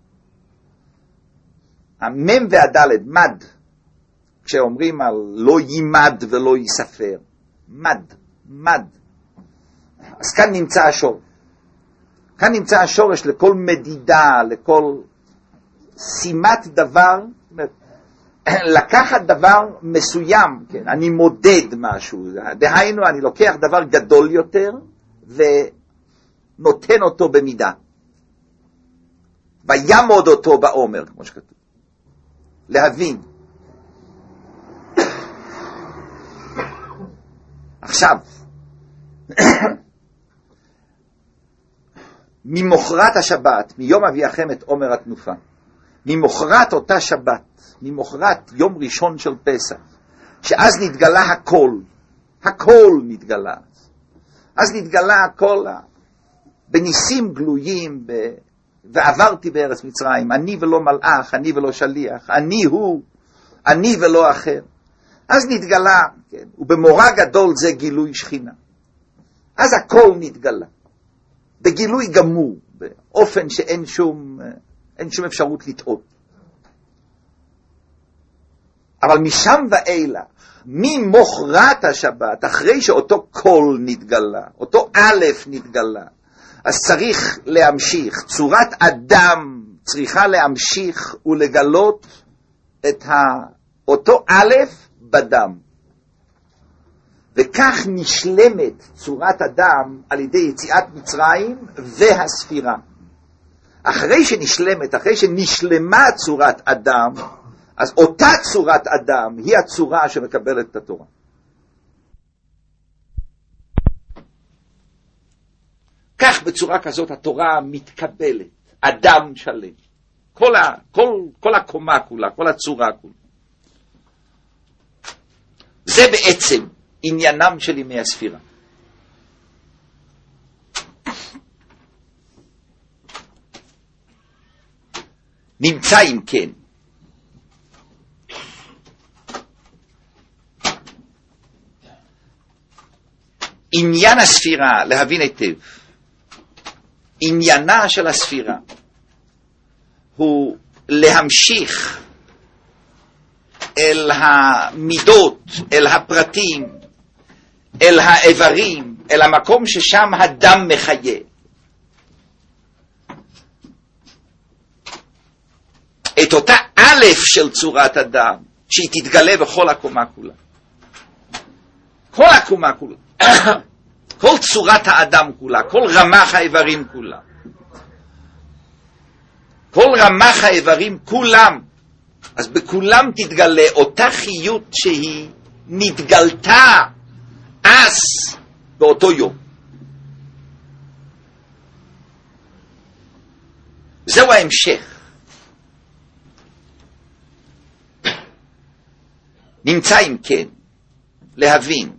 המם והדלת, מד, כשאומרים על לא יימד ולא יספר, מד, מד. אז כאן נמצא השורש. כאן נמצא השורש לכל מדידה, לכל שימת דבר, לקחת דבר מסוים, כן, אני מודד משהו, דהיינו אני לוקח דבר גדול יותר ונותן אותו במידה. וימוד אותו בעומר, כמו שכתוב. להבין. עכשיו, ממוחרת השבת, מיום אביאכם את עומר התנופה, ממוחרת אותה שבת, ממוחרת יום ראשון של פסח, שאז נתגלה הכל, הכל נתגלה. אז נתגלה הכל בניסים גלויים, ב... ועברתי בארץ מצרים, אני ולא מלאך, אני ולא שליח, אני הוא, אני ולא אחר. אז נתגלה, כן, ובמורא גדול זה גילוי שכינה. אז הכל נתגלה, בגילוי גמור, באופן שאין שום, אין שום אפשרות לטעות. אבל משם ואילך, ממוחרת השבת, אחרי שאותו קול נתגלה, אותו א' נתגלה, אז צריך להמשיך, צורת אדם צריכה להמשיך ולגלות את אותו א' בדם. וכך נשלמת צורת אדם על ידי יציאת מצרים והספירה. אחרי שנשלמת, אחרי שנשלמה צורת אדם, אז אותה צורת אדם היא הצורה שמקבלת את התורה. כך בצורה כזאת התורה מתקבלת, אדם שלם. כל, ה, כל, כל הקומה כולה, כל הצורה כולה. זה בעצם עניינם של ימי הספירה. נמצא אם כן, עניין הספירה, להבין היטב, עניינה של הספירה הוא להמשיך אל המידות, אל הפרטים, אל האיברים, אל המקום ששם הדם מחיה. את אותה א' של צורת הדם, שהיא תתגלה בכל הקומה כולה. כל הקומה כולה. כל צורת האדם כולה, כל רמ"ח האיברים כולה. כל רמ"ח האיברים כולם. אז בכולם תתגלה אותה חיות שהיא נתגלתה אז באותו יום. זהו ההמשך. נמצא אם כן להבין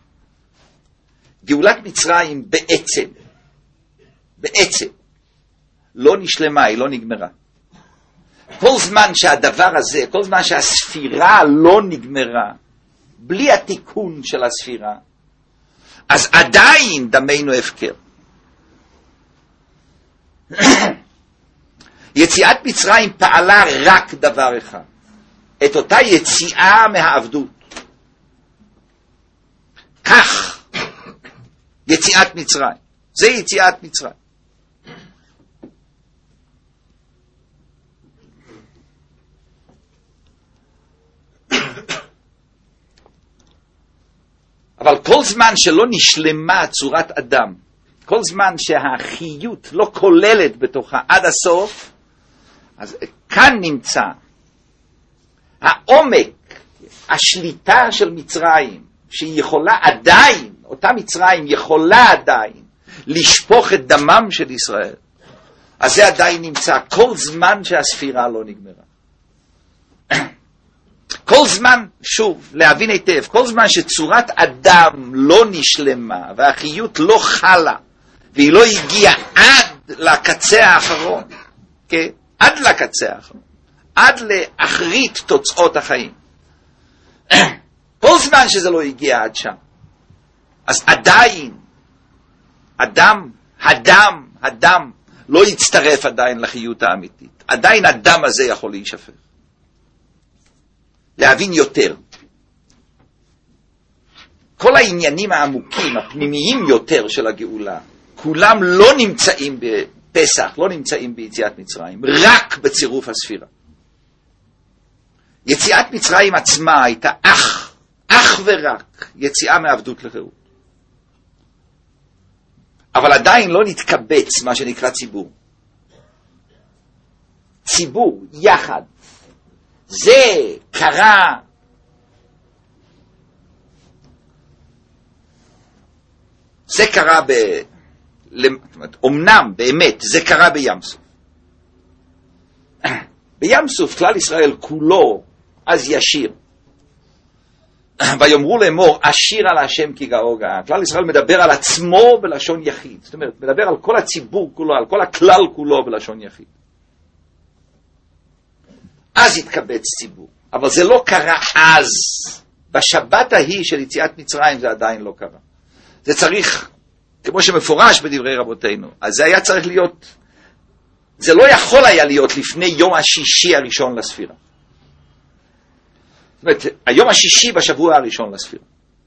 גאולת מצרים בעצם, בעצם, לא נשלמה, היא לא נגמרה. כל זמן שהדבר הזה, כל זמן שהספירה לא נגמרה, בלי התיקון של הספירה, אז עדיין דמנו הפקר. יציאת מצרים פעלה רק דבר אחד, את אותה יציאה מהעבדות. כך, יציאת מצרים. זה יציאת מצרים. אבל כל זמן שלא נשלמה צורת אדם, כל זמן שהחיות לא כוללת בתוכה עד הסוף, אז כאן נמצא העומק, השליטה של מצרים, שהיא יכולה עדיין, אותה מצרים יכולה עדיין לשפוך את דמם של ישראל, אז זה עדיין נמצא כל זמן שהספירה לא נגמרה. כל זמן, שוב, להבין היטב, כל זמן שצורת אדם לא נשלמה והחיות לא חלה והיא לא הגיעה עד לקצה האחרון, כן? עד לקצה האחרון, עד לאחרית תוצאות החיים. כל זמן שזה לא הגיע עד שם, אז עדיין אדם, הדם, הדם לא יצטרף עדיין לחיות האמיתית. עדיין הדם הזה יכול להישפך. להבין יותר. כל העניינים העמוקים, הפנימיים יותר של הגאולה, כולם לא נמצאים בפסח, לא נמצאים ביציאת מצרים, רק בצירוף הספירה. יציאת מצרים עצמה הייתה אך, אך ורק יציאה מעבדות לחירות. אבל עדיין לא נתקבץ מה שנקרא ציבור. ציבור, יחד. זה קרה זה קרה ב... אומנם, באמת, זה קרה בים סוף. בים סוף, כלל ישראל כולו, אז ישיר. ויאמרו לאמור, אשיר על השם כי גאו גאה. כלל ישראל מדבר על עצמו בלשון יחיד. זאת אומרת, מדבר על כל הציבור כולו, על כל הכלל כולו בלשון יחיד. אז התקבץ ציבור. אבל זה לא קרה אז. בשבת ההיא של יציאת מצרים זה עדיין לא קרה. זה צריך, כמו שמפורש בדברי רבותינו, אז זה היה צריך להיות, זה לא יכול היה להיות לפני יום השישי הראשון לספירה. זאת אומרת, היום השישי בשבוע הראשון לספירה.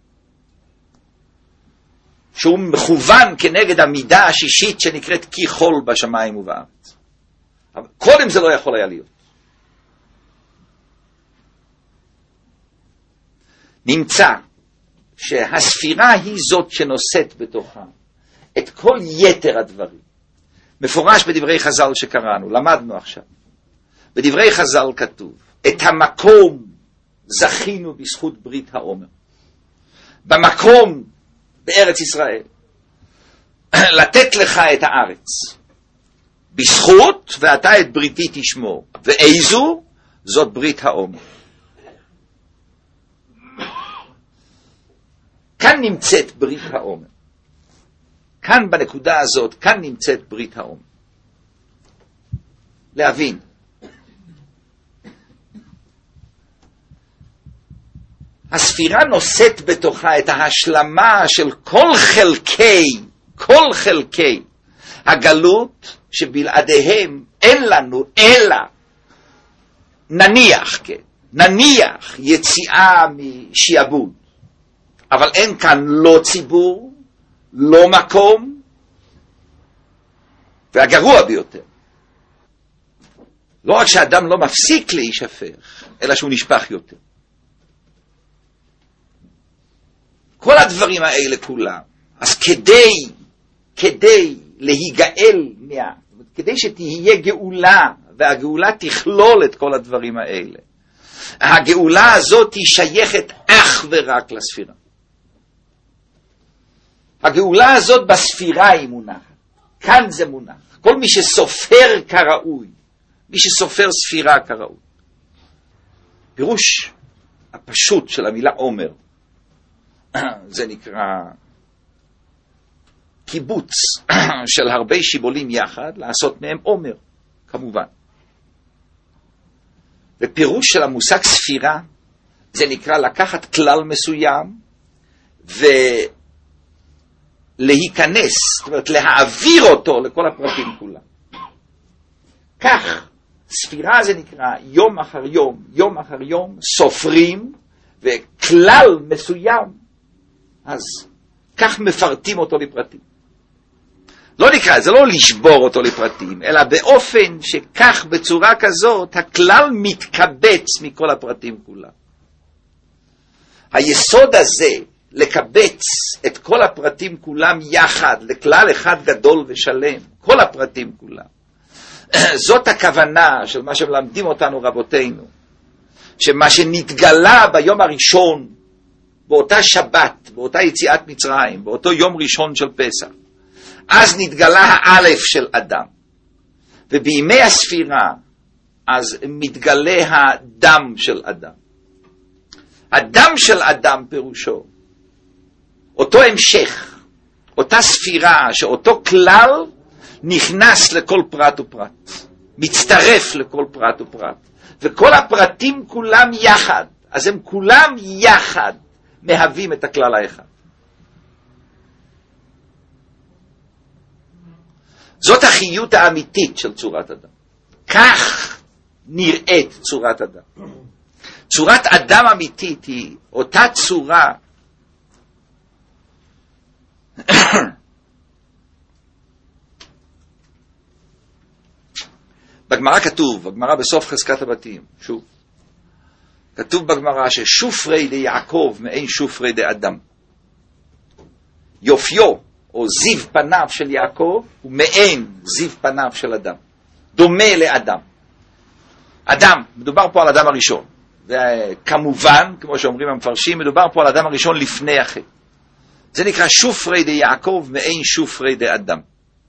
שהוא מכוון כנגד המידה השישית שנקראת כי חול בשמיים ובארץ. אבל קודם זה לא יכול היה להיות. נמצא שהספירה היא זאת שנושאת בתוכה את כל יתר הדברים. מפורש בדברי חז"ל שקראנו, למדנו עכשיו. בדברי חז"ל כתוב, את המקום זכינו בזכות ברית העומר. במקום בארץ ישראל, לתת לך את הארץ. בזכות, ואתה את בריתי תשמור. ואיזו? זאת ברית העומר. כאן נמצאת ברית העומר. כאן בנקודה הזאת, כאן נמצאת ברית העומר. להבין. הספירה נושאת בתוכה את ההשלמה של כל חלקי, כל חלקי הגלות שבלעדיהם אין לנו אלא, נניח, כן, נניח יציאה משיעבוד. אבל אין כאן לא ציבור, לא מקום, והגרוע ביותר. לא רק שהאדם לא מפסיק להישפך, אלא שהוא נשפך יותר. כל הדברים האלה כולם, אז כדי, כדי להיגאל, מה, כדי שתהיה גאולה, והגאולה תכלול את כל הדברים האלה, הגאולה הזאת היא שייכת אך ורק לספירה. הגאולה הזאת בספירה היא מונחת. כאן זה מונח. כל מי שסופר כראוי, מי שסופר ספירה כראוי. פירוש הפשוט של המילה עומר, זה נקרא קיבוץ של הרבה שיבולים יחד, לעשות מהם עומר, כמובן. ופירוש של המושג ספירה, זה נקרא לקחת כלל מסוים, ו... להיכנס, זאת אומרת להעביר אותו לכל הפרטים כולם. כך, ספירה זה נקרא יום אחר יום, יום אחר יום, סופרים, וכלל מסוים, אז כך מפרטים אותו לפרטים. לא נקרא, זה לא לשבור אותו לפרטים, אלא באופן שכך בצורה כזאת, הכלל מתקבץ מכל הפרטים כולם. היסוד הזה, לקבץ את כל הפרטים כולם יחד, לכלל אחד גדול ושלם, כל הפרטים כולם. זאת הכוונה של מה שמלמדים אותנו רבותינו, שמה שנתגלה ביום הראשון, באותה שבת, באותה יציאת מצרים, באותו יום ראשון של פסח, אז נתגלה האלף של אדם. ובימי הספירה, אז מתגלה הדם של אדם. הדם של אדם פירושו, אותו המשך, אותה ספירה, שאותו כלל נכנס לכל פרט ופרט, מצטרף לכל פרט ופרט, וכל הפרטים כולם יחד, אז הם כולם יחד מהווים את הכלל האחד. זאת החיות האמיתית של צורת אדם. כך נראית צורת אדם. צורת אדם אמיתית היא אותה צורה בגמרא כתוב, בגמרא בסוף חזקת הבתים, שוב, כתוב בגמרא ששופרי די יעקב מעין שופרי די אדם. יופיו או זיו פניו של יעקב הוא מעין זיו פניו של אדם, דומה לאדם. אדם, מדובר פה על אדם הראשון, וכמובן, כמו שאומרים המפרשים, מדובר פה על אדם הראשון לפני החטא. זה נקרא שופרי די יעקב מעין שופרי די אדם.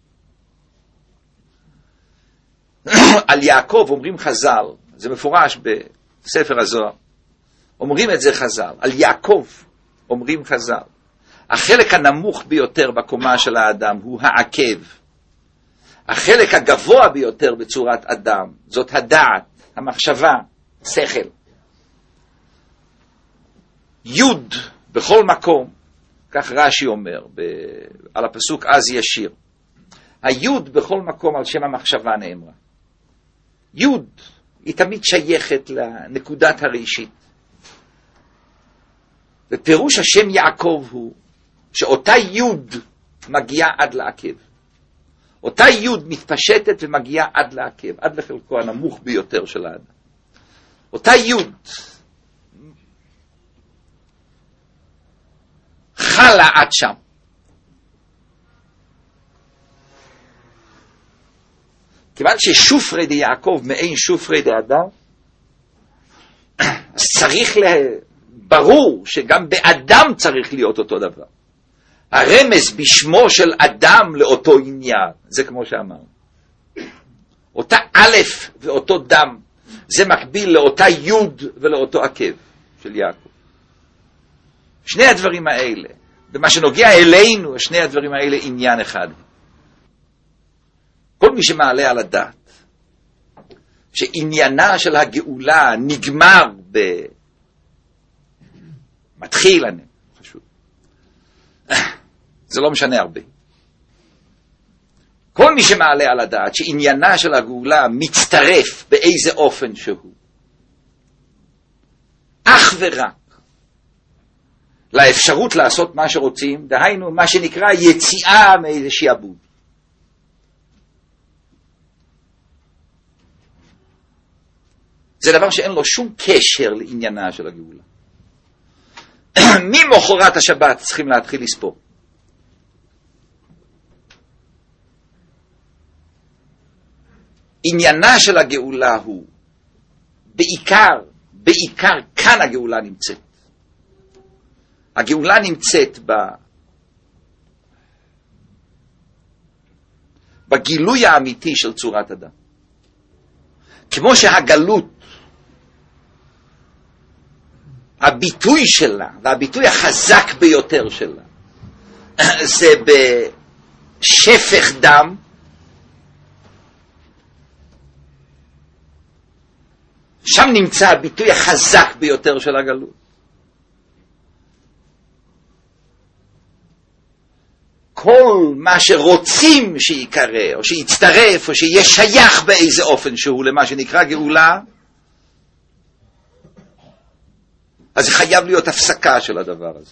על יעקב אומרים חז"ל, זה מפורש בספר הזוהר, אומרים את זה חז"ל, על יעקב אומרים חז"ל, החלק הנמוך ביותר בקומה של האדם הוא העקב. החלק הגבוה ביותר בצורת אדם זאת הדעת, המחשבה, שכל. יוד בכל מקום, כך רש"י אומר ב... על הפסוק אז ישיר, היוד בכל מקום על שם המחשבה נאמרה. יוד היא תמיד שייכת לנקודת הראשית. ופירוש השם יעקב הוא שאותה יוד מגיעה עד לעקב. אותה יוד מתפשטת ומגיעה עד לעקב, עד לחלקו הנמוך ביותר של האדם. אותה יוד חלה עד שם. כיוון ששופרי די יעקב מעין שופרי די אדם, אז צריך לה... ברור שגם באדם צריך להיות אותו דבר. הרמז בשמו של אדם לאותו עניין, זה כמו שאמרנו. אותה א' ואותו דם, זה מקביל לאותה יוד ולאותו עקב של יעקב. שני הדברים האלה, במה שנוגע אלינו, שני הדברים האלה עניין אחד. כל מי שמעלה על הדעת, שעניינה של הגאולה נגמר ב... מתחיל, אני חשוב. זה לא משנה הרבה. כל מי שמעלה על הדעת שעניינה של הגאולה מצטרף באיזה אופן שהוא, אך ורק לאפשרות לעשות מה שרוצים, דהיינו מה שנקרא יציאה מאיזה שיעבוד. זה דבר שאין לו שום קשר לעניינה של הגאולה. ממחרת השבת צריכים להתחיל לספור. עניינה של הגאולה הוא בעיקר, בעיקר כאן הגאולה נמצאת. הגאולה נמצאת ב... בגילוי האמיתי של צורת אדם. כמו שהגלות, הביטוי שלה, והביטוי החזק ביותר שלה, זה בשפך דם, שם נמצא הביטוי החזק ביותר של הגלות. כל מה שרוצים שיקרה, או שיצטרף, או שיהיה שייך באיזה אופן שהוא למה שנקרא גאולה, אז זה חייב להיות הפסקה של הדבר הזה.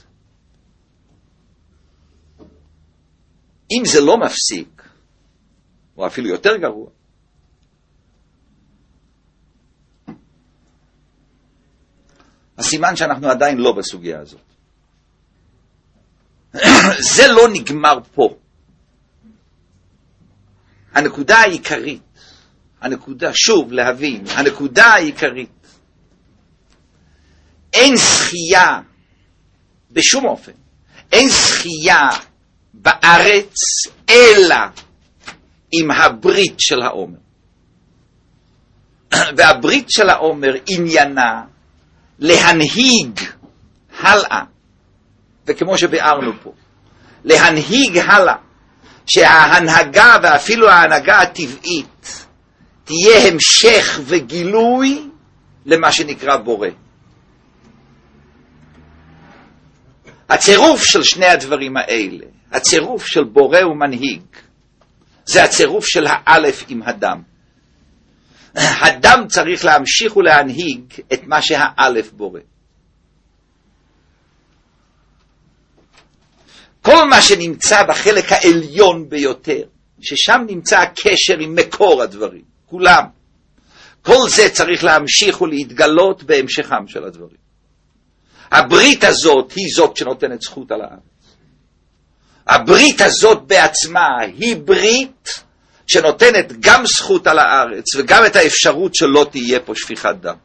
אם זה לא מפסיק, או אפילו יותר גרוע, הסימן שאנחנו עדיין לא בסוגיה הזאת. זה לא נגמר פה. הנקודה העיקרית, הנקודה, שוב להבין, הנקודה העיקרית, אין זכייה, בשום אופן, אין זכייה בארץ, אלא עם הברית של העומר. והברית של העומר עניינה להנהיג הלאה, וכמו שביארנו פה, להנהיג הלאה, שההנהגה ואפילו ההנהגה הטבעית תהיה המשך וגילוי למה שנקרא בורא. הצירוף של שני הדברים האלה, הצירוף של בורא ומנהיג, זה הצירוף של האלף עם הדם. הדם צריך להמשיך ולהנהיג את מה שהאלף בורא. כל מה שנמצא בחלק העליון ביותר, ששם נמצא הקשר עם מקור הדברים, כולם, כל זה צריך להמשיך ולהתגלות בהמשכם של הדברים. הברית הזאת היא זאת שנותנת זכות על הארץ. הברית הזאת בעצמה היא ברית שנותנת גם זכות על הארץ וגם את האפשרות שלא תהיה פה שפיכת דם.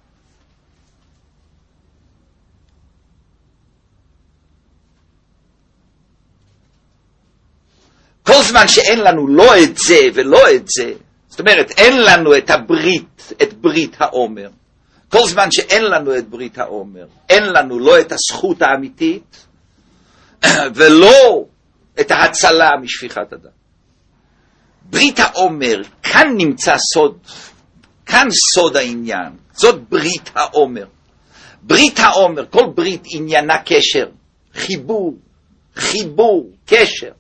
כל זמן שאין לנו לא את זה ולא את זה, זאת אומרת אין לנו את הברית, את ברית העומר, כל זמן שאין לנו את ברית העומר, אין לנו לא את הזכות האמיתית ולא את ההצלה משפיכת הדם. ברית העומר, כאן נמצא סוד, כאן סוד העניין, זאת ברית העומר. ברית העומר, כל ברית עניינה קשר, חיבור, חיבור, קשר.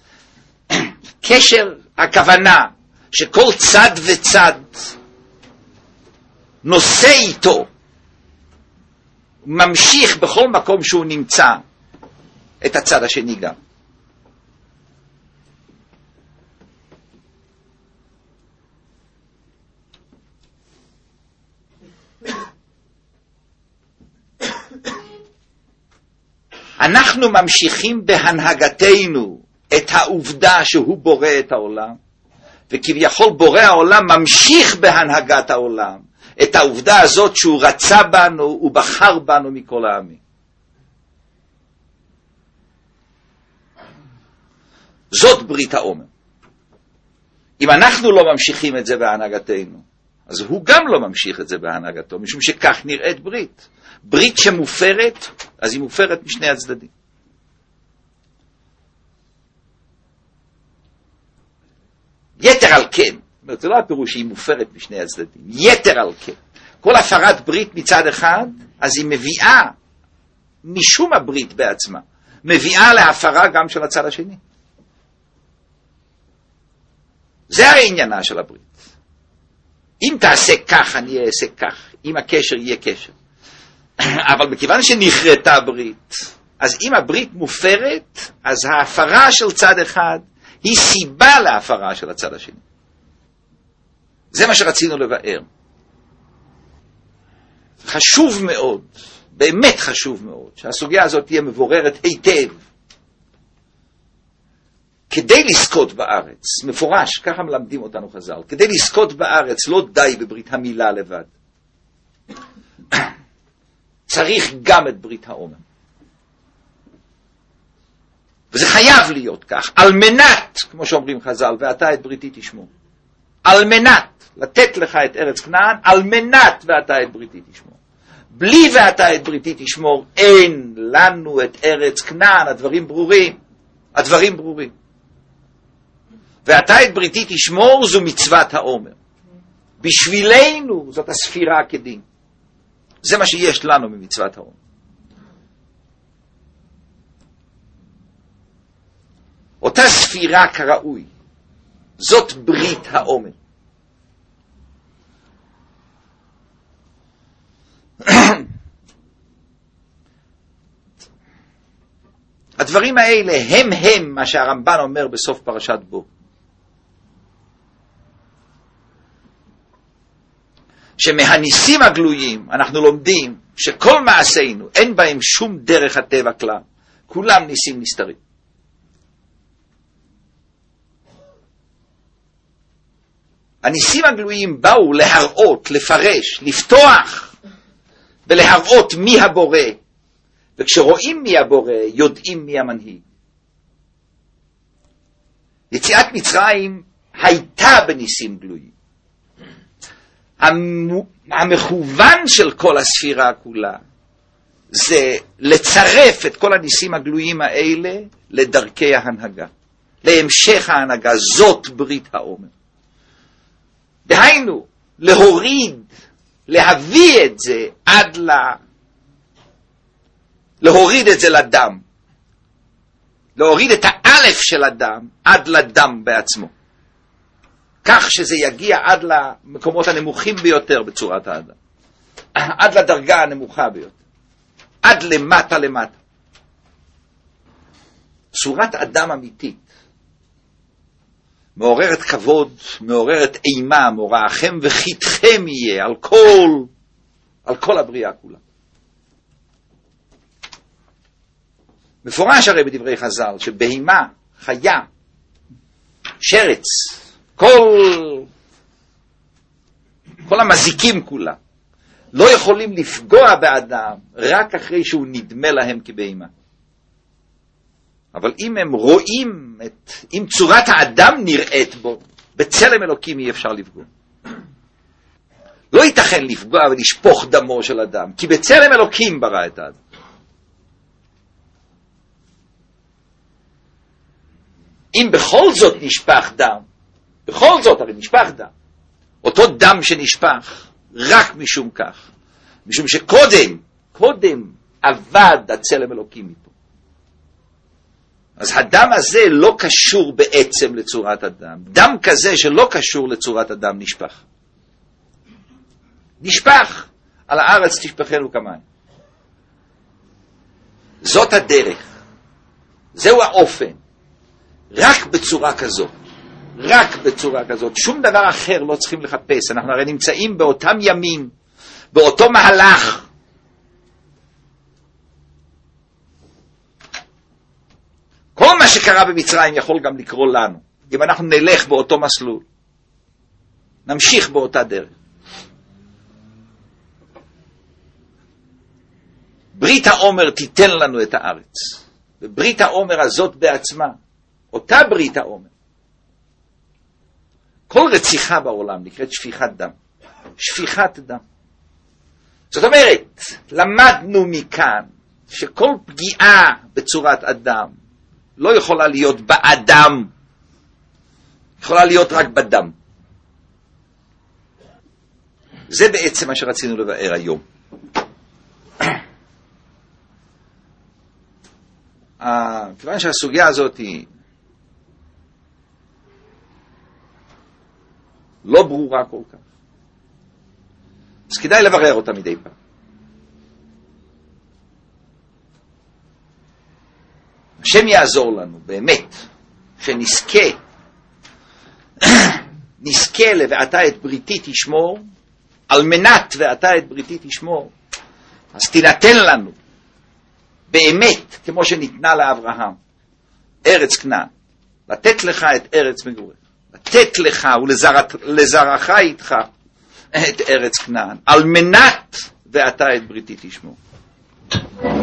קשר, הכוונה שכל צד וצד נושא איתו, ממשיך בכל מקום שהוא נמצא את הצד השני גם. אנחנו ממשיכים בהנהגתנו את העובדה שהוא בורא את העולם, וכביכול בורא העולם ממשיך בהנהגת העולם את העובדה הזאת שהוא רצה בנו ובחר בנו מכל העמים. זאת ברית העומר. אם אנחנו לא ממשיכים את זה בהנהגתנו, אז הוא גם לא ממשיך את זה בהנהגתו, משום שכך נראית ברית. ברית שמופרת, אז היא מופרת משני הצדדים. יתר על כן, זה לא הפירוש שהיא מופרת משני הצדדים, יתר על כן, כל הפרת ברית מצד אחד, אז היא מביאה, משום הברית בעצמה, מביאה להפרה גם של הצד השני. זה העניינה של הברית. אם תעשה כך, אני אעשה כך, אם הקשר יהיה קשר. אבל מכיוון שנכרתה ברית, אז אם הברית מופרת, אז ההפרה של צד אחד, היא סיבה להפרה של הצד השני. זה מה שרצינו לבאר. חשוב מאוד, באמת חשוב מאוד, שהסוגיה הזאת תהיה מבוררת היטב. כדי לזכות בארץ, מפורש, ככה מלמדים אותנו חז"ל, כדי לזכות בארץ לא די בברית המילה לבד. צריך גם את ברית העומר. וזה חייב להיות כך, על מנת, כמו שאומרים חז"ל, ואתה את בריתי תשמור. על מנת לתת לך את ארץ כנען, על מנת ואתה את בריתי תשמור. בלי ואתה את בריתי תשמור, אין לנו את ארץ כנען, הדברים ברורים. הדברים ברורים. ואתה את בריתי תשמור זו מצוות העומר. בשבילנו זאת הספירה כדין. זה מה שיש לנו ממצוות העומר. אותה ספירה כראוי, זאת ברית העומר. הדברים האלה הם הם מה שהרמב"ן אומר בסוף פרשת בו. שמהניסים הגלויים אנחנו לומדים שכל מעשינו אין בהם שום דרך הטבע כלל, כולם ניסים נסתרים. הניסים הגלויים באו להראות, לפרש, לפתוח ולהראות מי הבורא, וכשרואים מי הבורא יודעים מי המנהיג. יציאת מצרים הייתה בניסים גלויים. המכוון של כל הספירה כולה זה לצרף את כל הניסים הגלויים האלה לדרכי ההנהגה, להמשך ההנהגה. זאת ברית העומר. דהיינו, להוריד, להביא את זה עד ל... להוריד את זה לדם. להוריד את האלף של הדם עד לדם בעצמו. כך שזה יגיע עד למקומות הנמוכים ביותר בצורת האדם. עד לדרגה הנמוכה ביותר. עד למטה למטה. צורת אדם אמיתית. מעוררת כבוד, מעוררת אימה, מוראכם וחיתכם יהיה על כל, על כל הבריאה כולה. מפורש הרי בדברי חז"ל שבהימה, חיה, שרץ, כל, כל המזיקים כולה, לא יכולים לפגוע באדם רק אחרי שהוא נדמה להם כבהימה. אבל אם הם רואים, את, אם צורת האדם נראית בו, בצלם אלוקים אי אפשר לפגוע. לא ייתכן לפגוע ולשפוך דמו של אדם, כי בצלם אלוקים ברא את האדם. אם בכל זאת נשפך דם, בכל זאת הרי נשפך דם, אותו דם שנשפך רק משום כך, משום שקודם, קודם עבד הצלם אלוקים מפה. אז הדם הזה לא קשור בעצם לצורת אדם. דם כזה שלא קשור לצורת אדם נשפך. נשפך, על הארץ תשפכנו כמים. זאת הדרך. זהו האופן. רק בצורה כזאת. רק בצורה כזאת. שום דבר אחר לא צריכים לחפש. אנחנו הרי נמצאים באותם ימים, באותו מהלך. כל מה שקרה במצרים יכול גם לקרוא לנו, אם אנחנו נלך באותו מסלול. נמשיך באותה דרך. ברית העומר תיתן לנו את הארץ. וברית העומר הזאת בעצמה, אותה ברית העומר, כל רציחה בעולם נקראת שפיכת דם. שפיכת דם. זאת אומרת, למדנו מכאן שכל פגיעה בצורת אדם לא יכולה להיות באדם, יכולה להיות רק בדם. זה בעצם מה שרצינו לבאר היום. כיוון שהסוגיה הזאת היא לא ברורה כל כך, אז כדאי לברר אותה מדי פעם. השם יעזור לנו, באמת, שנזכה, נזכה ל"ואתה את בריתי תשמור", על מנת "ואתה את בריתי תשמור", אז תינתן לנו, באמת, כמו שניתנה לאברהם, ארץ כנען, לתת לך את ארץ מגוריך, לתת לך ולזרעך איתך את ארץ כנען, על מנת "ואתה את בריתי תשמור".